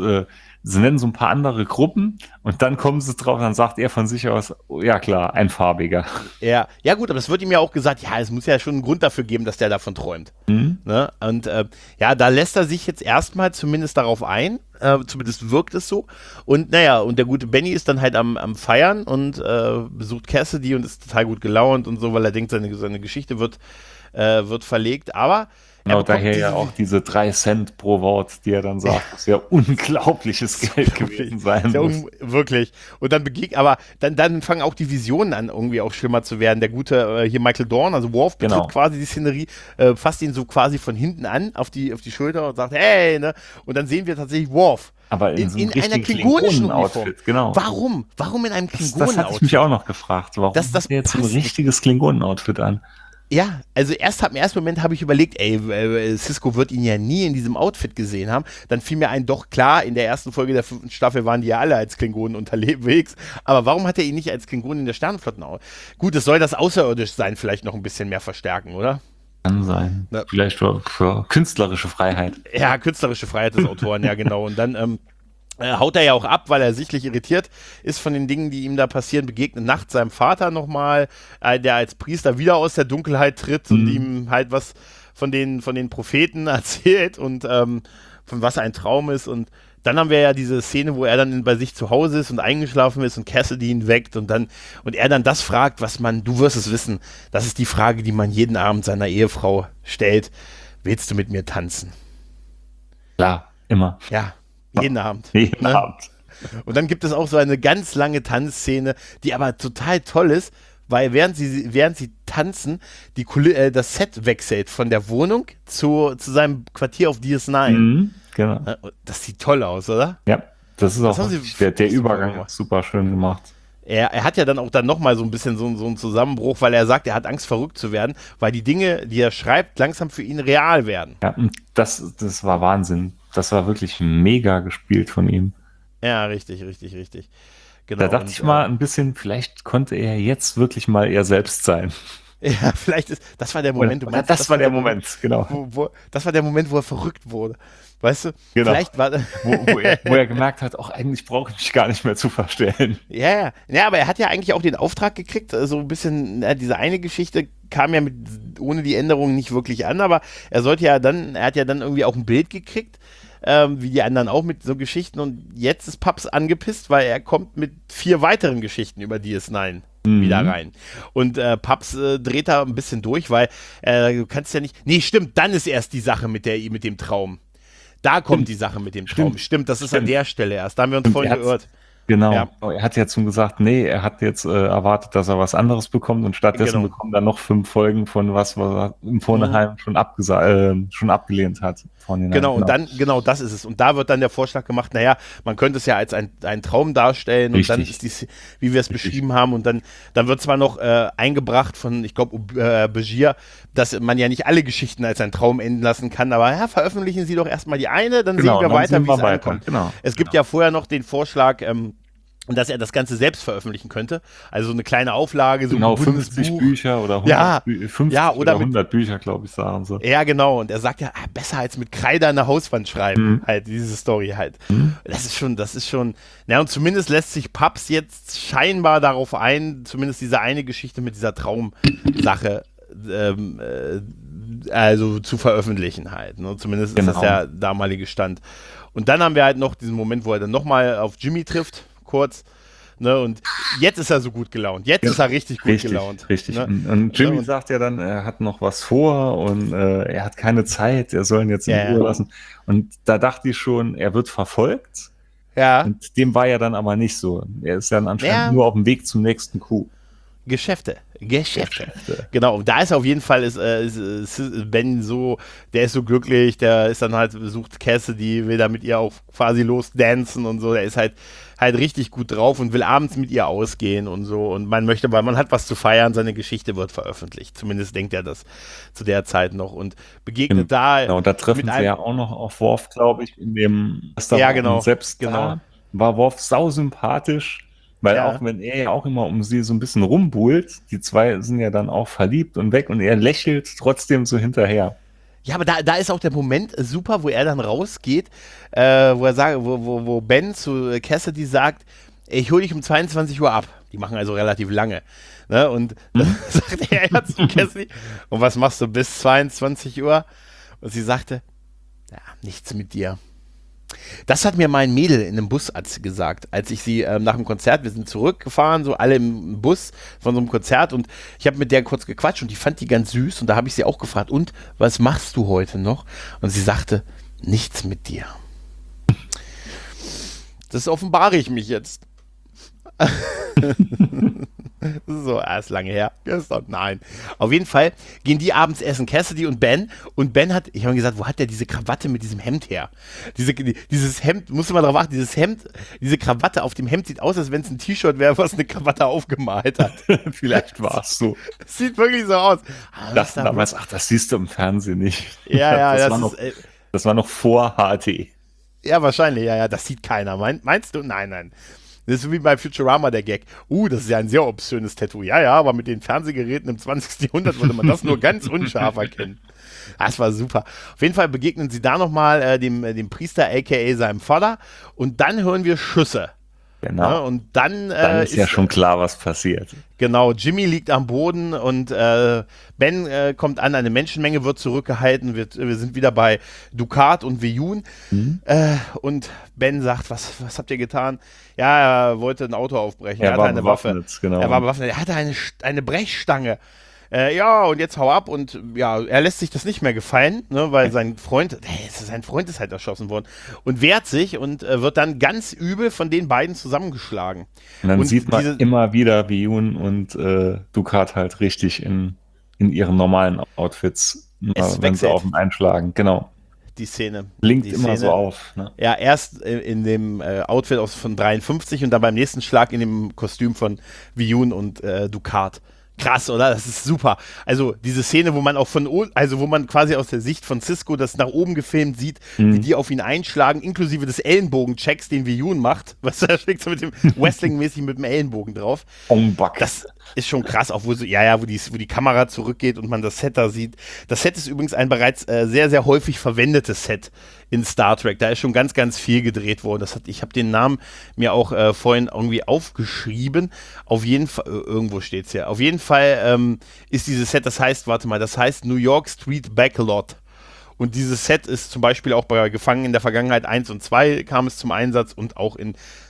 sie nennen so ein paar andere Gruppen und dann kommen sie drauf, dann sagt er von sich aus, ja klar, ein farbiger. Ja, gut, aber das wird ihm ja auch gesagt, ja, es muss ja schon einen Grund dafür geben, dass der davon träumt. Ne? Und da lässt er sich jetzt erstmal zumindest darauf ein, zumindest wirkt es so. Und und der gute Benny ist dann halt am Feiern und besucht Cassidy und ist total gut gelaunt und so, weil er denkt, seine Geschichte wird verlegt, aber genau, daher ja auch diese 3 Cent pro Wort, die er dann sagt, was ja unglaubliches Geld gewesen sein muss. Wirklich. Und dann fangen auch die Visionen an, irgendwie auch schlimmer zu werden. Der gute hier Michael Dorn, also Worf, betritt quasi die Szenerie, fasst ihn so quasi von hinten an auf die Schulter und sagt, hey, ne? Und dann sehen wir tatsächlich Worf. Aber in einer klingonischen Outfit, genau. Warum in einem Klingonen-Outfit? Das hatte ich mich auch noch gefragt. Warum hat er jetzt ein richtiges Klingonen-Outfit an? Ja, also im ersten Moment habe ich überlegt, Sisko wird ihn ja nie in diesem Outfit gesehen haben. Dann fiel mir ein, doch klar, in der ersten Folge der 5. Staffel waren die ja alle als Klingonen unterwegs. Aber warum hat er ihn nicht als Klingonen in der Sternenflotten? Gut, es soll das Außerirdisch-Sein vielleicht noch ein bisschen mehr verstärken, oder? Kann sein. Ja. Vielleicht für künstlerische Freiheit. Ja, künstlerische Freiheit des Autoren, ja genau. Und dann haut er ja auch ab, weil er sichtlich irritiert ist von den Dingen, die ihm da passieren, begegnet nachts seinem Vater nochmal, der als Priester wieder aus der Dunkelheit tritt und ihm halt was von den Propheten erzählt und von was ein Traum ist. Und dann haben wir ja diese Szene, wo er dann bei sich zu Hause ist und eingeschlafen ist und Cassidy ihn weckt und er dann das fragt, du wirst es wissen, das ist die Frage, die man jeden Abend seiner Ehefrau stellt. Willst du mit mir tanzen? Klar, immer. Ja. Jeden Abend. Jeden Abend. Und dann gibt es auch so eine ganz lange Tanzszene, die aber total toll ist, weil während sie tanzen, das Set wechselt von der Wohnung zu seinem Quartier auf DS9. Genau. Das sieht toll aus, oder? Ja, das ist auch der Übergang super schön gemacht. Er hat ja dann auch nochmal so ein bisschen so einen Zusammenbruch, weil er sagt, er hat Angst, verrückt zu werden, weil die Dinge, die er schreibt, langsam für ihn real werden. Ja, und das war Wahnsinn. Das war wirklich mega gespielt von ihm. Ja, richtig. Genau. Da dachte ich mal ein bisschen, vielleicht konnte er jetzt wirklich mal er selbst sein. Ja, das war der Moment. Das war der Moment, genau. Das war der Moment, wo er verrückt wurde. Weißt du? Genau. Vielleicht war wo er gemerkt hat, auch eigentlich brauche ich mich gar nicht mehr zu verstellen. Ja, aber er hat ja eigentlich auch den Auftrag gekriegt, so ein bisschen, diese eine Geschichte kam ja ohne die Änderungen nicht wirklich an, aber er hat ja dann irgendwie auch ein Bild gekriegt, wie die anderen auch mit so Geschichten und jetzt ist Paps angepisst, weil er kommt mit 4 weiteren Geschichten über DS9. wieder rein. Und Paps dreht da ein bisschen durch, weil du kannst ja nicht. Nee, stimmt, dann ist erst die Sache mit dem Traum. Da kommt die Sache mit dem Traum. Stimmt, das ist an der Stelle erst. Da haben wir uns vorhin geirrt. Genau. Ja. Er hat jetzt schon gesagt, nee, er hat jetzt erwartet, dass er was anderes bekommt und stattdessen bekommt er noch 5 Folgen von was er im Vornherein schon abgelehnt hat. Genau, und dann, genau das ist es. Und da wird dann der Vorschlag gemacht, naja, man könnte es ja als einen Traum darstellen. Richtig. Und dann ist dies, wie wir es beschrieben haben, und dann wird zwar noch eingebracht von, ich glaube, Begier, dass man ja nicht alle Geschichten als einen Traum enden lassen kann, aber ja, veröffentlichen Sie doch erstmal die eine, dann sehen wir weiter, wie es ankommt. Genau. Es gibt ja vorher noch den Vorschlag, dass er das Ganze selbst veröffentlichen könnte. Also so eine kleine Auflage, so ein 50 Buch. Bücher oder 100, 50 oder 100 Bücher, glaube ich, sagen sie. Ja, genau. Und er sagt ja, besser als mit Kreide an der Hauswand schreiben, halt, diese Story halt. Das ist schon, na, und zumindest lässt sich Paps jetzt scheinbar darauf ein, zumindest diese eine Geschichte mit dieser Traumsache, also zu veröffentlichen halt. Ne? Zumindest ist das der damalige Stand. Und dann haben wir halt noch diesen Moment, wo er dann nochmal auf Jimmy trifft, kurz, ne, und jetzt ist er so gut gelaunt. Jetzt ist er richtig gut gelaunt. Richtig. Ne? Und Jimmy sagt ja dann, er hat noch was vor und er hat keine Zeit, er soll ihn jetzt in Ruhe lassen. Und da dachte ich schon, er wird verfolgt. Ja. Und dem war ja dann aber nicht so. Er ist dann anscheinend nur auf dem Weg zum nächsten Coup. Geschäfte. Genau, und da ist auf jeden Fall ist Ben so, der ist so glücklich, der ist dann halt, besucht Cassidy, will da mit ihr auch quasi losdancen und so, der ist halt richtig gut drauf und will abends mit ihr ausgehen und so, und man möchte, weil man hat was zu feiern, seine Geschichte wird veröffentlicht, zumindest denkt er das zu der Zeit noch und begegnet da. Genau, da treffen sie ja auch noch auf Worf, glaube ich, in dem selbst war Worf sausympathisch. Weil auch wenn er ja auch immer um sie so ein bisschen rumbuhlt, die zwei sind ja dann auch verliebt und weg und er lächelt trotzdem so hinterher. Ja, aber da ist auch der Moment super, wo er dann rausgeht, wo Ben zu Cassidy sagt, ich hole dich um 22 Uhr ab. Die machen also relativ lange. Ne? Und dann sagt er zu Cassidy, und was machst du bis 22 Uhr? Und sie sagte, ja, nichts mit dir. Das hat mir mein Mädel in einem Bus gesagt, als ich sie nach dem Konzert, wir sind zurückgefahren, so alle im Bus von so einem Konzert, und ich habe mit der kurz gequatscht und die fand die ganz süß, und da habe ich sie auch gefragt, und was machst du heute noch? Und sie sagte, nichts mit dir. Das offenbare ich mich jetzt. So, ist lange her. Gestern, nein. Auf jeden Fall gehen die abends essen, Cassidy und Ben. Und Ben hat, ich habe gesagt, wo hat der diese Krawatte mit diesem Hemd her? Dieses Hemd, musst du mal drauf achten, dieses Hemd, diese Krawatte auf dem Hemd sieht aus, als wenn es ein T-Shirt wäre, was eine Krawatte aufgemalt hat. Vielleicht war es so. Das sieht wirklich so aus. Das damals, das siehst du im Fernsehen nicht. Ja, das war noch vor HD. Ja, wahrscheinlich, ja, das sieht keiner. Meinst du? Nein. Das ist so wie bei Futurama der Gag. Das ist ja ein sehr obszönes Tattoo. Ja, aber mit den Fernsehgeräten im 20. Jahrhundert würde man das nur ganz unscharf erkennen. Das war super. Auf jeden Fall begegnen sie da nochmal dem Priester, a.k.a. seinem Vater. Und dann hören wir Schüsse. Genau. Ja, und dann ist ja schon klar, was passiert. Genau, Jimmy liegt am Boden und Ben kommt an, eine Menschenmenge wird zurückgehalten, wir sind wieder bei Dukat und Viyun und Ben sagt, was habt ihr getan? Ja, er wollte ein Auto aufbrechen, er hatte eine Waffe. Genau. Er war bewaffnet, er hatte eine Brechstange. Und jetzt hau ab, und ja, er lässt sich das nicht mehr gefallen, ne, weil sein Freund ist halt erschossen worden und wehrt sich und wird dann ganz übel von den beiden zusammengeschlagen. Und dann sieht man immer wieder, wie Jun und Dukat halt richtig in ihren normalen Outfits, wenn sie auf ihn einschlagen, genau. Die Szene. Blinkt immer so auf. Ne? Ja, erst in dem Outfit von 53 und dann beim nächsten Schlag in dem Kostüm von Viyun und Dukat. Krass, oder? Das ist super. Also diese Szene, wo man auch wo man quasi aus der Sicht von Sisko das nach oben gefilmt sieht, wie die auf ihn einschlagen, inklusive des Ellenbogenchecks, den Viyun macht. Was er schlägt so mit dem Wrestling-mäßig mit dem Ellenbogen drauf. Das ist schon krass, auch wo die Kamera zurückgeht und man das Set da sieht. Das Set ist übrigens ein bereits sehr, sehr häufig verwendetes Set in Star Trek. Da ist schon ganz, ganz viel gedreht worden. Ich habe den Namen mir auch vorhin irgendwie aufgeschrieben. Auf jeden Fall, irgendwo steht es ja. Auf jeden Fall ist dieses Set, das heißt New York Street Backlot. Und dieses Set ist zum Beispiel auch bei Gefangen in der Vergangenheit 1 und 2 kam es zum Einsatz und auch in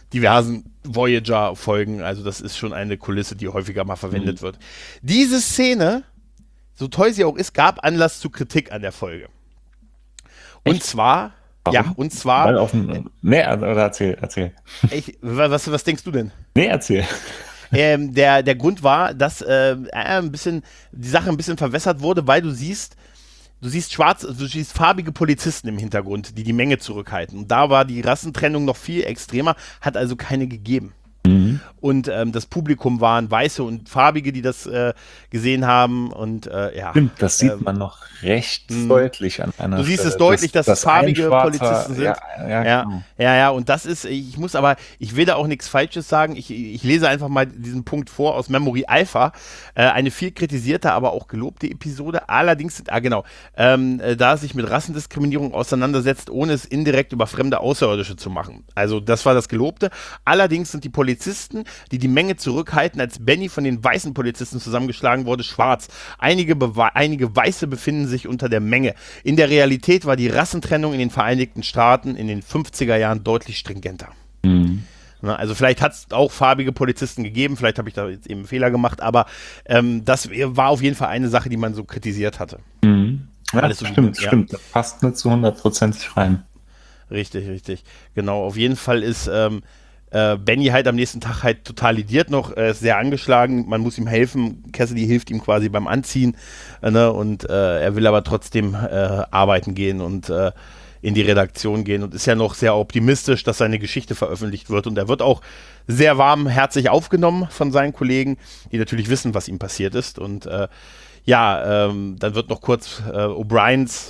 diversen Voyager-Folgen. Also das ist schon eine Kulisse, die häufiger mal verwendet wird. Diese Szene, so toll sie auch ist, gab Anlass zu Kritik an der Folge. Und zwar, Weil auf dem, oder erzähl. Was denkst du denn? Nee, erzähl. Der Grund war, dass die Sache ein bisschen verwässert wurde, weil du siehst farbige Polizisten im Hintergrund, die die Menge zurückhalten. Und da war die Rassentrennung noch viel extremer, hat also keine gegeben. Und das Publikum waren Weiße und Farbige, die das gesehen haben. Und Stimmt, das sieht man noch recht deutlich an einer Du siehst Stelle, es deutlich, dass es farbige Polizisten sind. Genau. Und das ist, ich will da auch nichts Falsches sagen. Ich lese einfach mal diesen Punkt vor aus Memory Alpha. Eine viel kritisierte, aber auch gelobte Episode. Allerdings, da es sich mit Rassendiskriminierung auseinandersetzt, ohne es indirekt über fremde Außerirdische zu machen. Also das war das Gelobte. Allerdings sind die Polizisten, die die Menge zurückhalten, als Benny von den weißen Polizisten zusammengeschlagen wurde, schwarz. Einige Weiße befinden sich unter der Menge. In der Realität war die Rassentrennung in den Vereinigten Staaten in den 50er Jahren deutlich stringenter. Also vielleicht hat es auch farbige Polizisten gegeben, vielleicht habe ich da jetzt eben einen Fehler gemacht, aber das war auf jeden Fall eine Sache, die man so kritisiert hatte. Ja, stimmt. Das passt nicht zu 100% rein. Richtig. Genau, auf jeden Fall ist Benny halt am nächsten Tag halt total lidiert noch, ist sehr angeschlagen, man muss ihm helfen, Cassidy hilft ihm quasi beim Anziehen, und er will aber trotzdem arbeiten gehen und in die Redaktion gehen und ist ja noch sehr optimistisch, dass seine Geschichte veröffentlicht wird und er wird auch sehr warmherzig aufgenommen von seinen Kollegen, die natürlich wissen, was ihm passiert ist und dann wird noch kurz O'Briens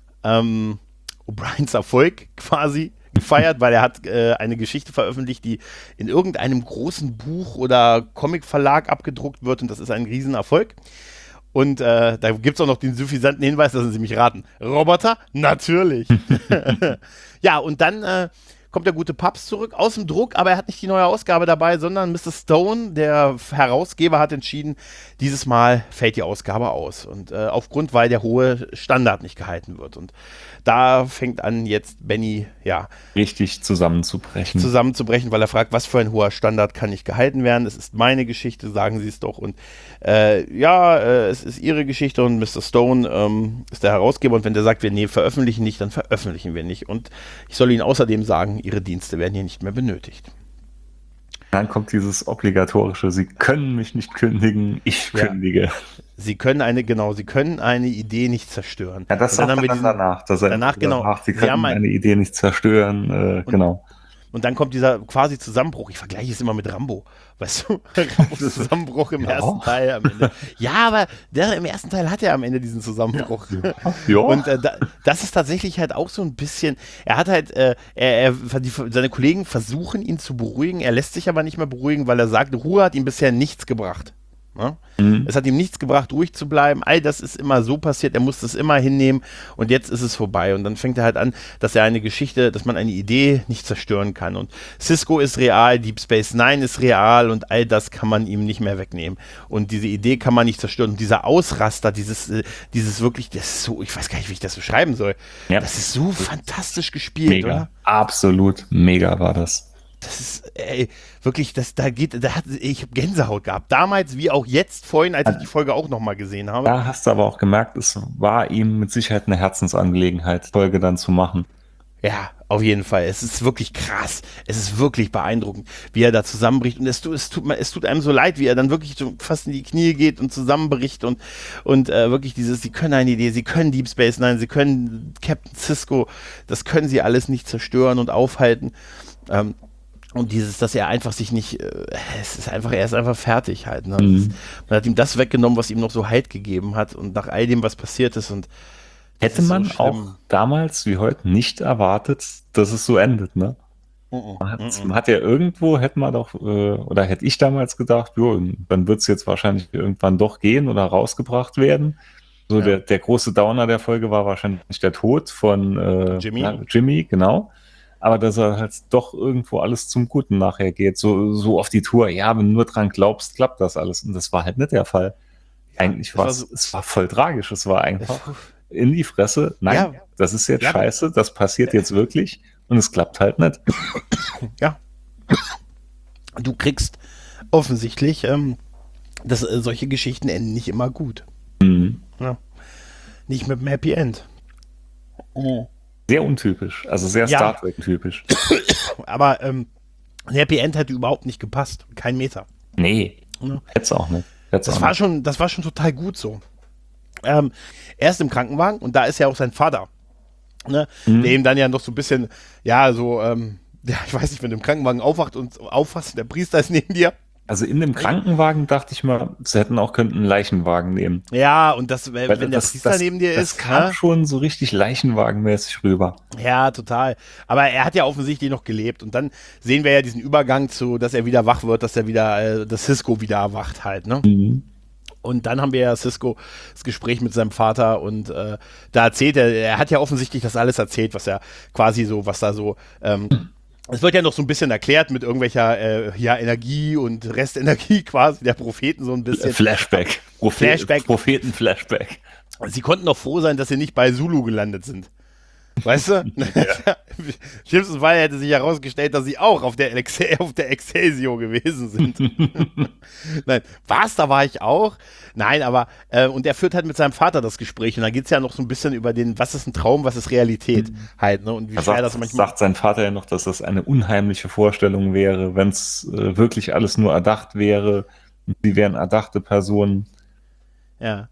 Erfolg quasi gefeiert, weil er hat eine Geschichte veröffentlicht, die in irgendeinem großen Buch oder Comicverlag abgedruckt wird und das ist ein Riesenerfolg. Und da gibt es auch noch den suffisanten Hinweis, lassen Sie mich raten. Roboter? Natürlich. Ja, und dann kommt der gute Paps zurück aus dem Druck, aber er hat nicht die neue Ausgabe dabei, sondern Mr. Stone, der Herausgeber, hat entschieden, dieses Mal fällt die Ausgabe aus. Und aufgrund, weil der hohe Standard nicht gehalten wird. Und da fängt an jetzt Benny, richtig zusammenzubrechen, weil er fragt, was für ein hoher Standard kann nicht gehalten werden. Es ist meine Geschichte, sagen Sie es doch. Und es ist Ihre Geschichte und Mr. Stone ist der Herausgeber. Und wenn der sagt, wir veröffentlichen nicht, dann veröffentlichen wir nicht. Und ich soll Ihnen außerdem sagen, Ihre Dienste werden hier nicht mehr benötigt. Dann kommt dieses obligatorische, Sie können mich nicht kündigen, ich kündige. Sie können eine Idee nicht zerstören. Ja, das sagt er dann danach. Sie können eine Idee nicht zerstören, genau. Und dann kommt dieser quasi Zusammenbruch. Ich vergleiche es immer mit Rambo. Weißt du, Rambos Zusammenbruch im ersten Teil am Ende. Ja, aber im ersten Teil hat er am Ende diesen Zusammenbruch. Ja. Und das ist tatsächlich halt auch so ein bisschen, er hat halt, seine Kollegen versuchen ihn zu beruhigen, er lässt sich aber nicht mehr beruhigen, weil er sagt, Ruhe hat ihm bisher nichts gebracht. Ne? Es hat ihm nichts gebracht, ruhig zu bleiben. All das ist immer so passiert, er muss das immer hinnehmen und jetzt ist es vorbei. Und dann fängt er halt an, dass man eine Idee nicht zerstören kann. Und Cisco ist real, Deep Space Nine ist real und all das kann man ihm nicht mehr wegnehmen. Und diese Idee kann man nicht zerstören. Und dieser Ausraster, dieses wirklich, das ist so, ich weiß gar nicht, wie ich das beschreiben soll. Ja. Das ist so fantastisch gespielt, mega. Oder? Absolut mega war das. Das ist, wirklich, ich habe Gänsehaut gehabt. Damals wie auch jetzt, vorhin, als ich die Folge auch nochmal gesehen habe. Da hast du aber auch gemerkt, es war ihm mit Sicherheit eine Herzensangelegenheit, Folge dann zu machen. Ja, auf jeden Fall. Es ist wirklich krass. Es ist wirklich beeindruckend, wie er da zusammenbricht. Und es tut einem so leid, wie er dann wirklich so fast in die Knie geht und zusammenbricht und wirklich sie können eine Idee, sie können Deep Space Nine, sie können Captain Cisco, das können sie alles nicht zerstören und aufhalten. Und dass er einfach sich nicht, er ist einfach fertig halt. Ne? Man hat ihm das weggenommen, was ihm noch so Halt gegeben hat und nach all dem, was passiert ist. Und hätte man auch damals wie heute nicht erwartet, dass es so endet, ne? Man hat ja irgendwo, hätte ich damals gedacht, dann wird es jetzt wahrscheinlich irgendwann doch gehen oder rausgebracht werden. So der große Downer der Folge war wahrscheinlich der Tod von Jimmy, genau. Aber dass er halt doch irgendwo alles zum Guten nachher geht, so auf die Tour. Ja, wenn du nur dran glaubst, klappt das alles. Und das war halt nicht der Fall. Eigentlich es war voll tragisch. Es war einfach in die Fresse. Nein, das ist jetzt scheiße. Das passiert jetzt wirklich. Und es klappt halt nicht. Ja. du kriegst offensichtlich, dass solche Geschichten enden nicht immer gut. Ja. Nicht mit einem Happy End. Sehr untypisch, also sehr Ja. Star Trek-typisch. Aber ein Happy End hätte überhaupt nicht gepasst. Kein Meter. Nee, Ja. hätte es auch nicht. Das war schon total gut so. Er ist im Krankenwagen und da ist ja auch sein Vater. Ne? Der ihm dann ja noch so ein bisschen, ja, so, ja, ich weiß nicht, wenn du im Krankenwagen aufwachst und der Priester ist neben dir. Also in dem Krankenwagen dachte ich mal, sie hätten auch könnten einen Leichenwagen nehmen. Ja, und das, Weil wenn der Priester neben dir das ist. kam schon so richtig leichenwagenmäßig rüber. Ja, total. Aber er hat ja offensichtlich noch gelebt. Und dann sehen wir ja diesen Übergang zu, dass er wieder wach wird, dass er wieder, dass Sisko wieder erwacht halt, ne? Und dann haben wir ja Sisko das Gespräch mit seinem Vater und da erzählt er hat ja offensichtlich das alles erzählt, was er quasi so, was da so, es wird ja noch so ein bisschen erklärt mit irgendwelcher Energie und Restenergie quasi der Propheten so ein bisschen. Flashback. Propheten-Flashback. Sie konnten doch froh sein, dass sie nicht bei Zulu gelandet sind. Weißt du? Ja. Schlimmsten Fall hätte sich herausgestellt, dass sie auch auf der Excelsior gewesen sind. Nein, was? Da war ich auch? Nein, aber, und er führt halt mit seinem Vater das Gespräch und da geht es ja noch so ein bisschen über was ist ein Traum, was ist Realität halt, ne? Und wie schwer das manchmal. Sagt sein Vater ja noch, dass das eine unheimliche Vorstellung wäre, wenn es wirklich alles nur erdacht wäre und sie wären erdachte Personen. Ja.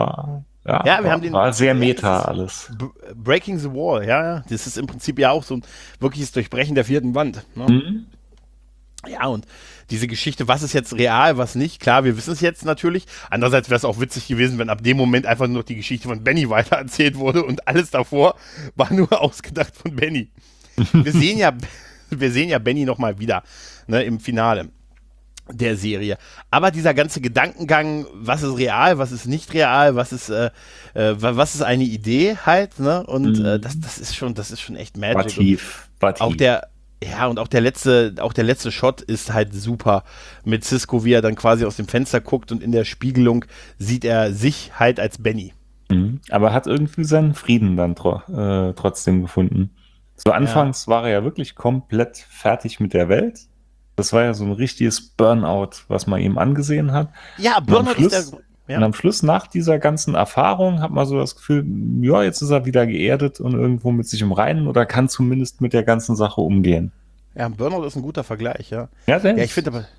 War sehr meta alles. Breaking the Wall, ja. Das ist im Prinzip ja auch so ein wirkliches Durchbrechen der vierten Wand. Ne? Ja, und diese Geschichte, was ist jetzt real, was nicht, klar, wir wissen es jetzt natürlich. Andererseits wäre es auch witzig gewesen, wenn ab dem Moment einfach nur noch die Geschichte von Benny weitererzählt wurde und alles davor war nur ausgedacht von Benny. Wir sehen ja Benny nochmal wieder, ne, im Finale der Serie. Aber dieser ganze Gedankengang, was ist real, was ist nicht real, was ist eine Idee halt, ne? Und das ist schon echt magic. War tief. Auch der letzte Shot ist halt super mit Sisko, wie er dann quasi aus dem Fenster guckt und in der Spiegelung sieht er sich halt als Benny. Aber er hat irgendwie seinen Frieden dann trotzdem gefunden. So anfangs war er ja wirklich komplett fertig mit der Welt. Das war ja so ein richtiges Burnout, was man ihm angesehen hat. Ja, Burnout ist und am Schluss, nach dieser ganzen Erfahrung, hat man so das Gefühl, ja, jetzt ist er wieder geerdet und irgendwo mit sich im Reinen oder kann zumindest mit der ganzen Sache umgehen. Ja, Burnout ist ein guter Vergleich, ja. Ja, ich finde aber,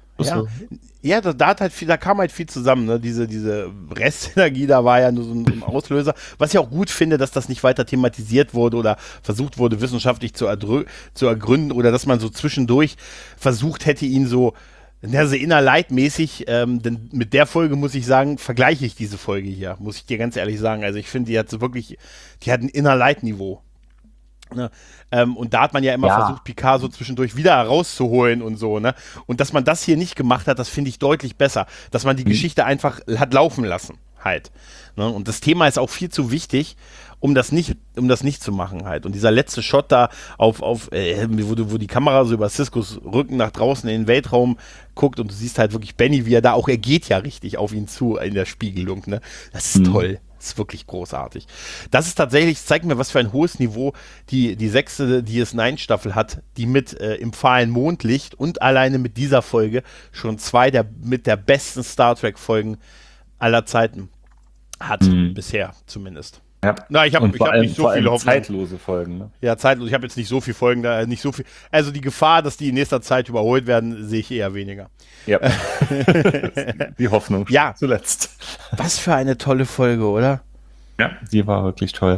da kam halt viel zusammen, ne? Diese Restenergie, da war ja nur so ein Auslöser. Was ich auch gut finde, dass das nicht weiter thematisiert wurde oder versucht wurde, wissenschaftlich zu ergründen oder dass man so zwischendurch versucht hätte, ihn so innerleitmäßig, denn mit der Folge muss ich sagen, vergleiche ich diese Folge hier, muss ich dir ganz ehrlich sagen. Also ich finde, die hat ein Innerleitniveau. Ne? Und da hat man ja immer versucht, Picard so zwischendurch wieder herauszuholen und so, ne? Und dass man das hier nicht gemacht hat, das finde ich deutlich besser. Dass man die Geschichte einfach hat laufen lassen, halt. Ne? Und das Thema ist auch viel zu wichtig, um das nicht zu machen, halt. Und dieser letzte Shot da wo die Kamera so über Siskos Rücken nach draußen in den Weltraum guckt und du siehst halt wirklich Benny, wie er geht ja richtig auf ihn zu in der Spiegelung, ne? Das ist toll. Das ist wirklich großartig. Das ist tatsächlich, zeigt mir, was für ein hohes Niveau die 6. DS9-Staffel hat, die mit im fahlen Mondlicht und alleine mit dieser Folge schon 2 mit der besten Star Trek-Folgen aller Zeiten hat, bisher zumindest. Ja. Na, ich habe nicht so viele Hoffnung. Zeitlose Folgen, ne? Ja, zeitlos. Ich habe jetzt nicht so viele Folgen da, nicht so viel. Also die Gefahr, dass die in nächster Zeit überholt werden, sehe ich eher weniger. Ja. Die Hoffnung zuletzt. Was für eine tolle Folge, oder? Ja, die war wirklich toll.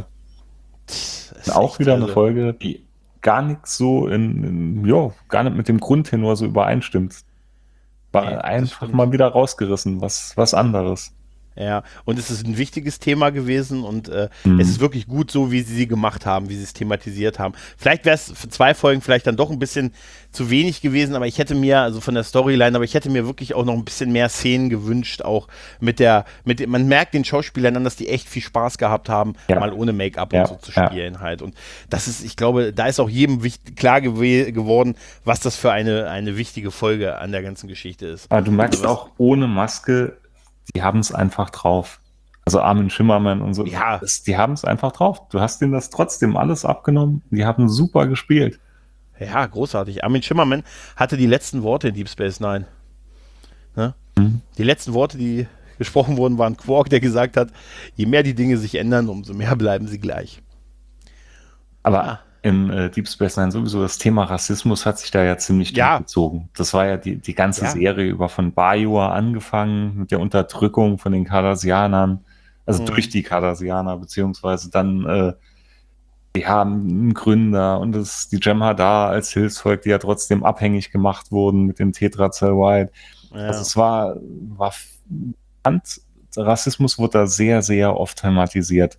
Auch wieder eine Folge, die gar nicht so gar nicht mit dem Grundtenor so übereinstimmt. War einfach mal wieder rausgerissen, was anderes. Ja, und es ist ein wichtiges Thema gewesen und es ist wirklich gut so, wie sie gemacht haben, wie sie es thematisiert haben. Vielleicht wäre es für 2 Folgen vielleicht dann doch ein bisschen zu wenig gewesen, aber ich hätte mir, also von der Storyline, wirklich auch noch ein bisschen mehr Szenen gewünscht, auch man merkt den Schauspielern an, dass die echt viel Spaß gehabt haben, mal ohne Make-up und so zu spielen halt. Und das ist, ich glaube, da ist auch jedem klar geworden, was das für eine wichtige Folge an der ganzen Geschichte ist. Aber du merkst auch ohne Maske, die haben es einfach drauf. Also Armin Schimmermann und so. Ja. Die haben es einfach drauf. Du hast denen das trotzdem alles abgenommen. Die haben super gespielt. Ja, großartig. Armin Shimmerman hatte die letzten Worte in Deep Space Nine. Ne? Die letzten Worte, die gesprochen wurden, waren Quark, der gesagt hat, je mehr die Dinge sich ändern, umso mehr bleiben sie gleich. Aber im Deep Space Nine sowieso das Thema Rassismus hat sich da ja ziemlich durchgezogen. Das war ja die ganze Serie über von Bajor angefangen mit der Unterdrückung von den Cardassianern, also durch die Cardassianer, beziehungsweise dann die haben einen Gründer und die Jem'Hadar als Hilfsvolk, die ja trotzdem abhängig gemacht wurden mit dem Tetracelluite. Also es war Rassismus wurde da sehr, sehr oft thematisiert.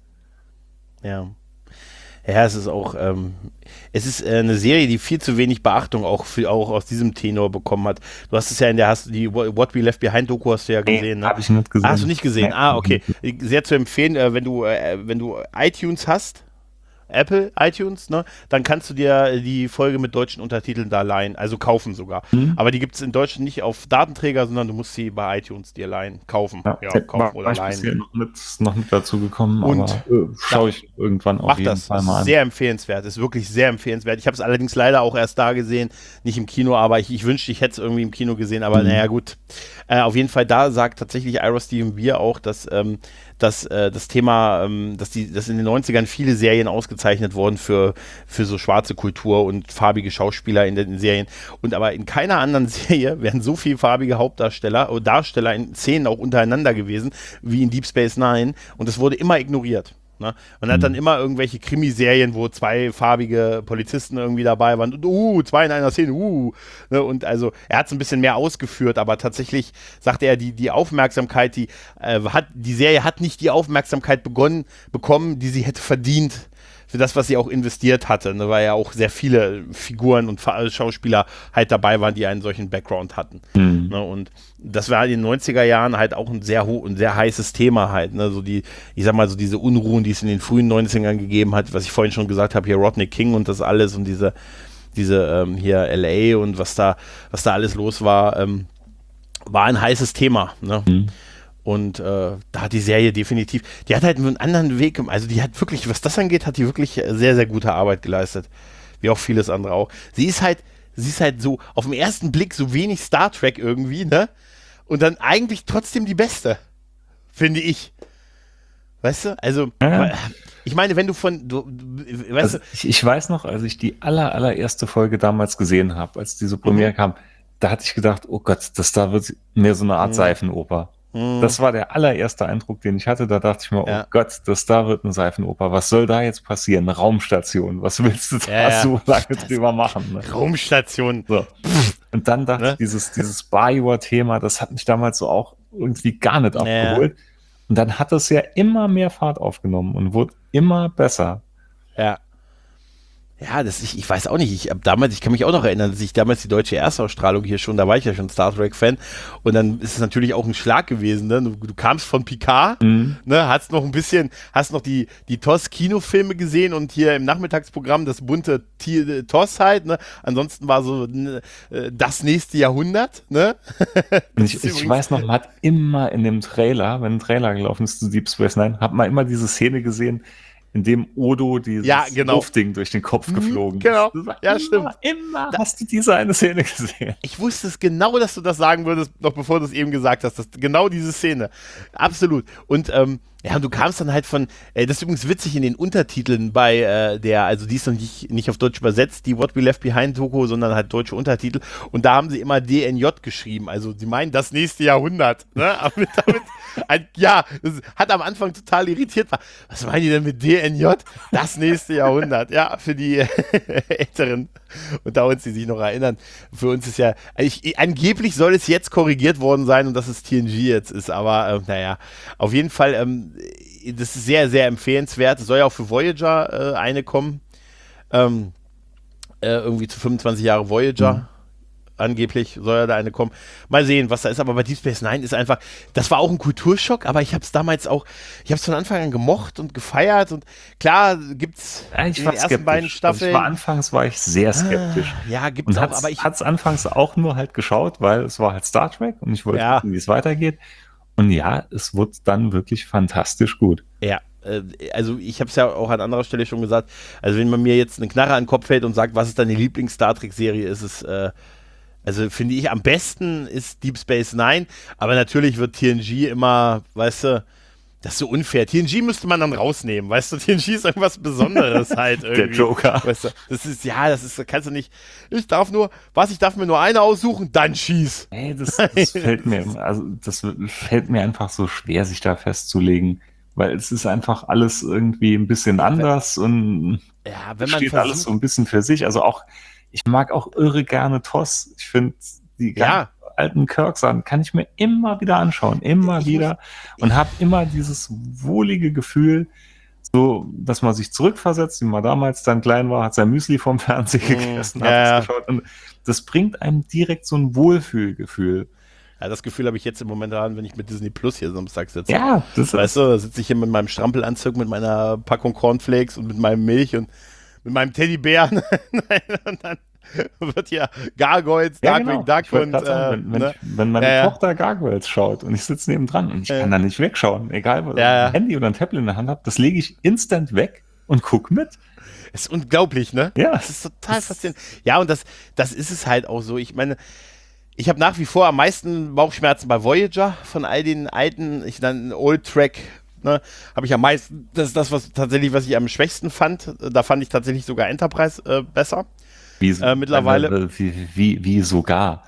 Ja. Ja, es ist auch, es ist eine Serie, die viel zu wenig Beachtung auch aus diesem Tenor bekommen hat. Du hast es ja die What We Left Behind Doku hast du ja gesehen, ne? Habe ich nicht gesehen. Hast du nicht gesehen? Okay. Sehr zu empfehlen, wenn du iTunes hast, Apple iTunes, ne, dann kannst du dir die Folge mit deutschen Untertiteln da leihen, also kaufen sogar. Aber die gibt es in Deutschland nicht auf Datenträger, sondern du musst sie bei iTunes dir leihen, kaufen. Kaufen oder leihen. Ich bin noch mit dazu gekommen, und aber schaue ich irgendwann auf jeden Fall mal an. Sehr empfehlenswert, ist wirklich sehr empfehlenswert. Ich habe es allerdings leider auch erst da gesehen, nicht im Kino, aber ich wünschte, ich hätte es irgendwie im Kino gesehen, aber naja, gut. Auf jeden Fall, da sagt tatsächlich Ira Steven Behr auch, dass das Thema, dass in den 90ern viele Serien ausgezeichnet wurden für so schwarze Kultur und farbige Schauspieler in den Serien. Und aber in keiner anderen Serie wären so viele farbige Hauptdarsteller oder Darsteller in Szenen auch untereinander gewesen, wie in Deep Space Nine. Und es wurde immer ignoriert. Ne? Man hat dann immer irgendwelche Krimiserien, wo 2 farbige Polizisten irgendwie dabei waren. 2 in einer Szene, ne? Und also er hat es ein bisschen mehr ausgeführt, aber tatsächlich sagte er, die Aufmerksamkeit, die Serie hat nicht die Aufmerksamkeit bekommen, die sie hätte verdient für das, was sie auch investiert hatte, ne? Weil ja auch sehr viele Figuren und Schauspieler halt dabei waren, die einen solchen Background hatten. Ne? Und das war in den 90er Jahren halt auch ein sehr heißes Thema halt, ne? So ich sag mal, so diese Unruhen, die es in den frühen 90ern gegeben hat, was ich vorhin schon gesagt habe, hier Rodney King und das alles und diese hier LA und was da alles los war, war ein heißes Thema, ne? Und da hat die Serie definitiv, die hat halt einen anderen Weg, also die hat wirklich, was das angeht, hat die wirklich sehr, sehr gute Arbeit geleistet. Wie auch vieles andere auch. Sie ist halt so auf den ersten Blick so wenig Star Trek irgendwie, ne? Und dann eigentlich trotzdem die beste, finde ich. Weißt du? Also, ich meine, wenn du ich weiß noch, als ich die allererste Folge damals gesehen habe, als diese Premiere kam, da hatte ich gedacht, oh Gott, da wird mehr so eine Art Seifenoper. Das war der allererste Eindruck, den ich hatte. Da dachte ich mir, oh Gott, da wird eine Seifenoper. Was soll da jetzt passieren? Eine Raumstation. Was willst du da so lange drüber machen? Ne? Raumstation. So. Und dann dachte ich, dieses Bajor-Thema, das hat mich damals so auch irgendwie gar nicht abgeholt. Und dann hat es ja immer mehr Fahrt aufgenommen und wurde immer besser. Ja. Ja, ich weiß auch nicht, ich kann mich auch noch erinnern, dass ich damals die deutsche Erstausstrahlung hier schon, da war ich ja schon Star Trek-Fan und dann ist es natürlich auch ein Schlag gewesen, ne? Du kamst von Picard, ne? Hast noch die TOS-Kinofilme gesehen und hier im Nachmittagsprogramm das bunte TOS halt, ne? Ansonsten war so das nächste Jahrhundert, ne? Ich weiß noch, man hat immer in dem Trailer, wenn ein Trailer gelaufen ist zu Deep Space Nine, hat man immer diese Szene gesehen, in dem Odo dieses Luftding durch den Kopf geflogen ist. Genau, ja, stimmt. Immer hast du diese eine Szene gesehen. Ich wusste es genau, dass du das sagen würdest, noch bevor du es eben gesagt hast. Genau diese Szene. Absolut. Und du kamst dann halt das ist übrigens witzig in den Untertiteln bei also die ist noch nicht auf Deutsch übersetzt, die What We Left Behind Doku, sondern halt deutsche Untertitel. Und da haben sie immer DNJ geschrieben. Also sie meinen das nächste Jahrhundert. Ne? Aber damit das hat am Anfang total irritiert. Was meinen die denn mit DNJ? Das nächste Jahrhundert. Ja, für die Älteren unter uns, die sich noch erinnern. Für uns ist ja, angeblich soll es jetzt korrigiert worden sein und dass es TNG jetzt ist. Aber auf jeden Fall, das ist sehr, sehr empfehlenswert. Es soll ja auch für Voyager eine kommen. Irgendwie zu 25 Jahre Voyager. Angeblich soll ja da eine kommen. Mal sehen, was da ist. Aber bei Deep Space Nine ist einfach, das war auch ein Kulturschock, aber ich habe es damals auch, ich habe es von Anfang an gemocht und gefeiert und klar gibt's in den ersten beiden Staffeln. Anfangs war ich sehr skeptisch. Gibt's und auch, aber ich hat's anfangs auch nur halt geschaut, weil es war halt Star Trek und ich wollte wissen, wie es weitergeht. Und es wird dann wirklich fantastisch gut. Ja, also ich habe es ja auch an anderer Stelle schon gesagt, also wenn man mir jetzt eine Knarre an den Kopf hält und sagt, was ist deine Lieblings-Star Trek-Serie, ist es, also finde ich, am besten ist Deep Space Nine, aber natürlich wird TNG immer, weißt du, das ist so unfair. TNG müsste man dann rausnehmen, weißt du? TNG ist irgendwas Besonderes halt irgendwie. Der Joker. Weißt du? Kannst du nicht. Ich darf mir nur eine aussuchen, dann schieß. Ey, das fällt mir einfach so schwer, sich da festzulegen, weil es ist einfach alles irgendwie ein bisschen anders und wenn man steht alles so ein bisschen für sich. Also auch, ich mag auch irre gerne TOS. Ich finde die ganz alten Kirk-Sachen kann ich mir immer wieder anschauen, und habe immer dieses wohlige Gefühl, so, dass man sich zurückversetzt, wie man damals dann klein war, hat sein Müsli vom Fernseher gegessen, hat es geschaut, und das bringt einem direkt so ein Wohlfühlgefühl. Ja, das Gefühl habe ich jetzt im Moment daran, wenn ich mit Disney Plus hier Samstag sitze. Ja, weißt du, da sitze ich hier mit meinem Strampelanzug, mit meiner Packung Cornflakes und mit meinem Milch und mit meinem Teddybären und dann wird hier Gargoyles, Darkwing Duck und wenn meine Tochter Gargoyles schaut und ich sitze nebendran und ich kann da nicht wegschauen, egal was ich ein Handy oder ein Tablet in der Hand habe, das lege ich instant weg und gucke mit. Das ist unglaublich, ne? Ja. Das ist total faszinierend. Ja, und das ist es halt auch so. Ich meine, ich habe nach wie vor am meisten Bauchschmerzen bei Voyager von all den alten, Old Track, ne, habe ich am meisten, das ist das, was ich am schwächsten fand. Da fand ich tatsächlich sogar Enterprise besser. Mittlerweile. Wie sogar?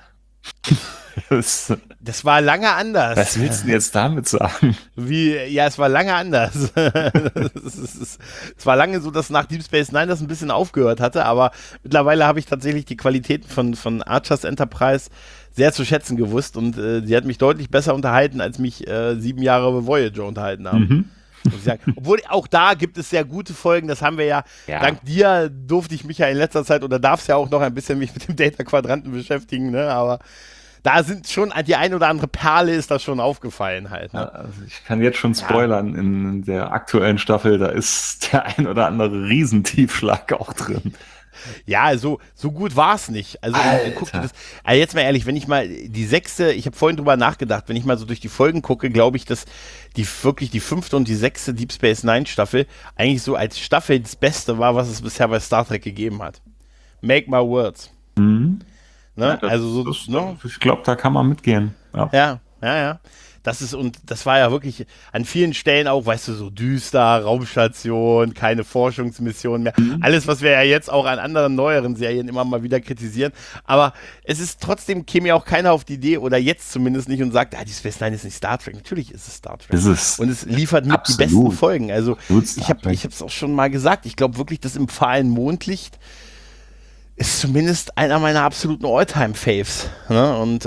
Das war lange anders. Was willst du denn jetzt damit sagen? Es war lange anders. Es war lange so, dass nach Deep Space Nine das ein bisschen aufgehört hatte, aber mittlerweile habe ich tatsächlich die Qualitäten von Archers Enterprise sehr zu schätzen gewusst und die hat mich deutlich besser unterhalten, als mich 7 Jahre Voyager unterhalten haben. Mhm. Muss ich sagen. Obwohl auch da gibt es sehr gute Folgen, das haben wir ja. Dank dir durfte ich mich ja in letzter Zeit oder darf es ja auch noch ein bisschen mich mit dem Data-Quadranten beschäftigen, ne? Aber da sind schon, die ein oder andere Perle ist da schon aufgefallen halt. Ne? Also ich kann jetzt schon spoilern, in der aktuellen Staffel, da ist der ein oder andere Riesentiefschlag auch drin. Ja, so gut war es nicht. Also guck dir das. Also jetzt mal ehrlich, wenn ich mal die 6., ich habe vorhin drüber nachgedacht, wenn ich mal so durch die Folgen gucke, glaube ich, dass die 5. und die 6. Deep Space Nine Staffel eigentlich so als Staffel das Beste war, was es bisher bei Star Trek gegeben hat. Make my words. Mhm. Ne? Ja, also ich glaube, da kann man mitgehen. Ja. Das war ja wirklich an vielen Stellen auch, weißt du, so düster, Raumstation, keine Forschungsmission mehr. Alles, was wir ja jetzt auch an anderen neueren Serien immer mal wieder kritisieren. Aber es ist trotzdem, käme ja auch keiner auf die Idee, oder jetzt zumindest nicht, und sagt, die Space Nine ist nicht Star Trek. Natürlich ist es Star Trek. Und es liefert mit die besten Folgen. Also ich habe es auch schon mal gesagt, ich glaube wirklich, dass im fahlen Mondlicht ist zumindest einer meiner absoluten All-Time-Faves. Ne? Und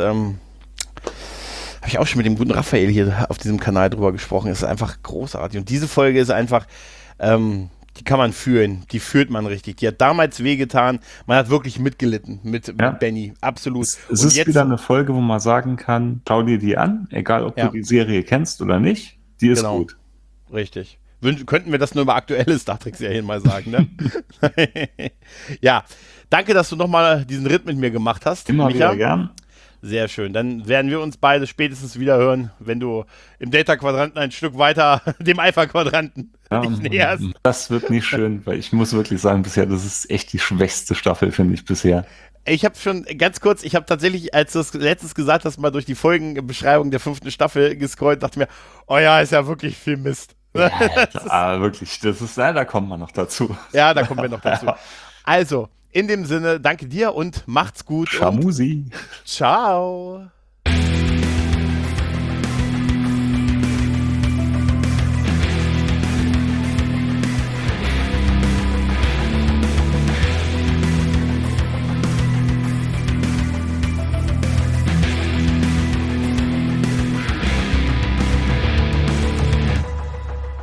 habe ich auch schon mit dem guten Raphael hier auf diesem Kanal drüber gesprochen. Es ist einfach großartig. Und diese Folge ist einfach, die kann man fühlen. Die fühlt man richtig. Die hat damals wehgetan. Man hat wirklich mitgelitten mit Benny. Absolut. Es ist jetzt wieder eine Folge, wo man sagen kann, schau dir die an, egal ob du die Serie kennst oder nicht. Die ist gut. Richtig. Könnten wir das nur über aktuelle Star Trek-Serien mal sagen, ne? Ja. Danke, dass du nochmal diesen Ritt mit mir gemacht hast. Immer wieder gern. Sehr schön. Dann werden wir uns beide spätestens wieder hören, wenn du im Data-Quadranten ein Stück weiter dem Alpha-Quadranten dich näherst. Das wird nicht schön, weil ich muss wirklich sagen, bisher, das ist echt die schwächste Staffel, finde ich, bisher. Ich habe schon, ganz kurz, ich habe tatsächlich, als du es letztes gesagt hast, mal durch die Folgenbeschreibung der 5. Staffel gescrollt, dachte mir, oh ja, ist ja wirklich viel Mist. Ja, wirklich, da kommt man noch dazu. Ja, da kommen wir noch dazu. Also, in dem Sinne, danke dir und macht's gut. Shamusi. Ciao.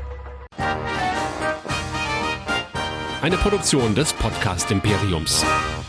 Eine Produktion des Podcast Imperiums.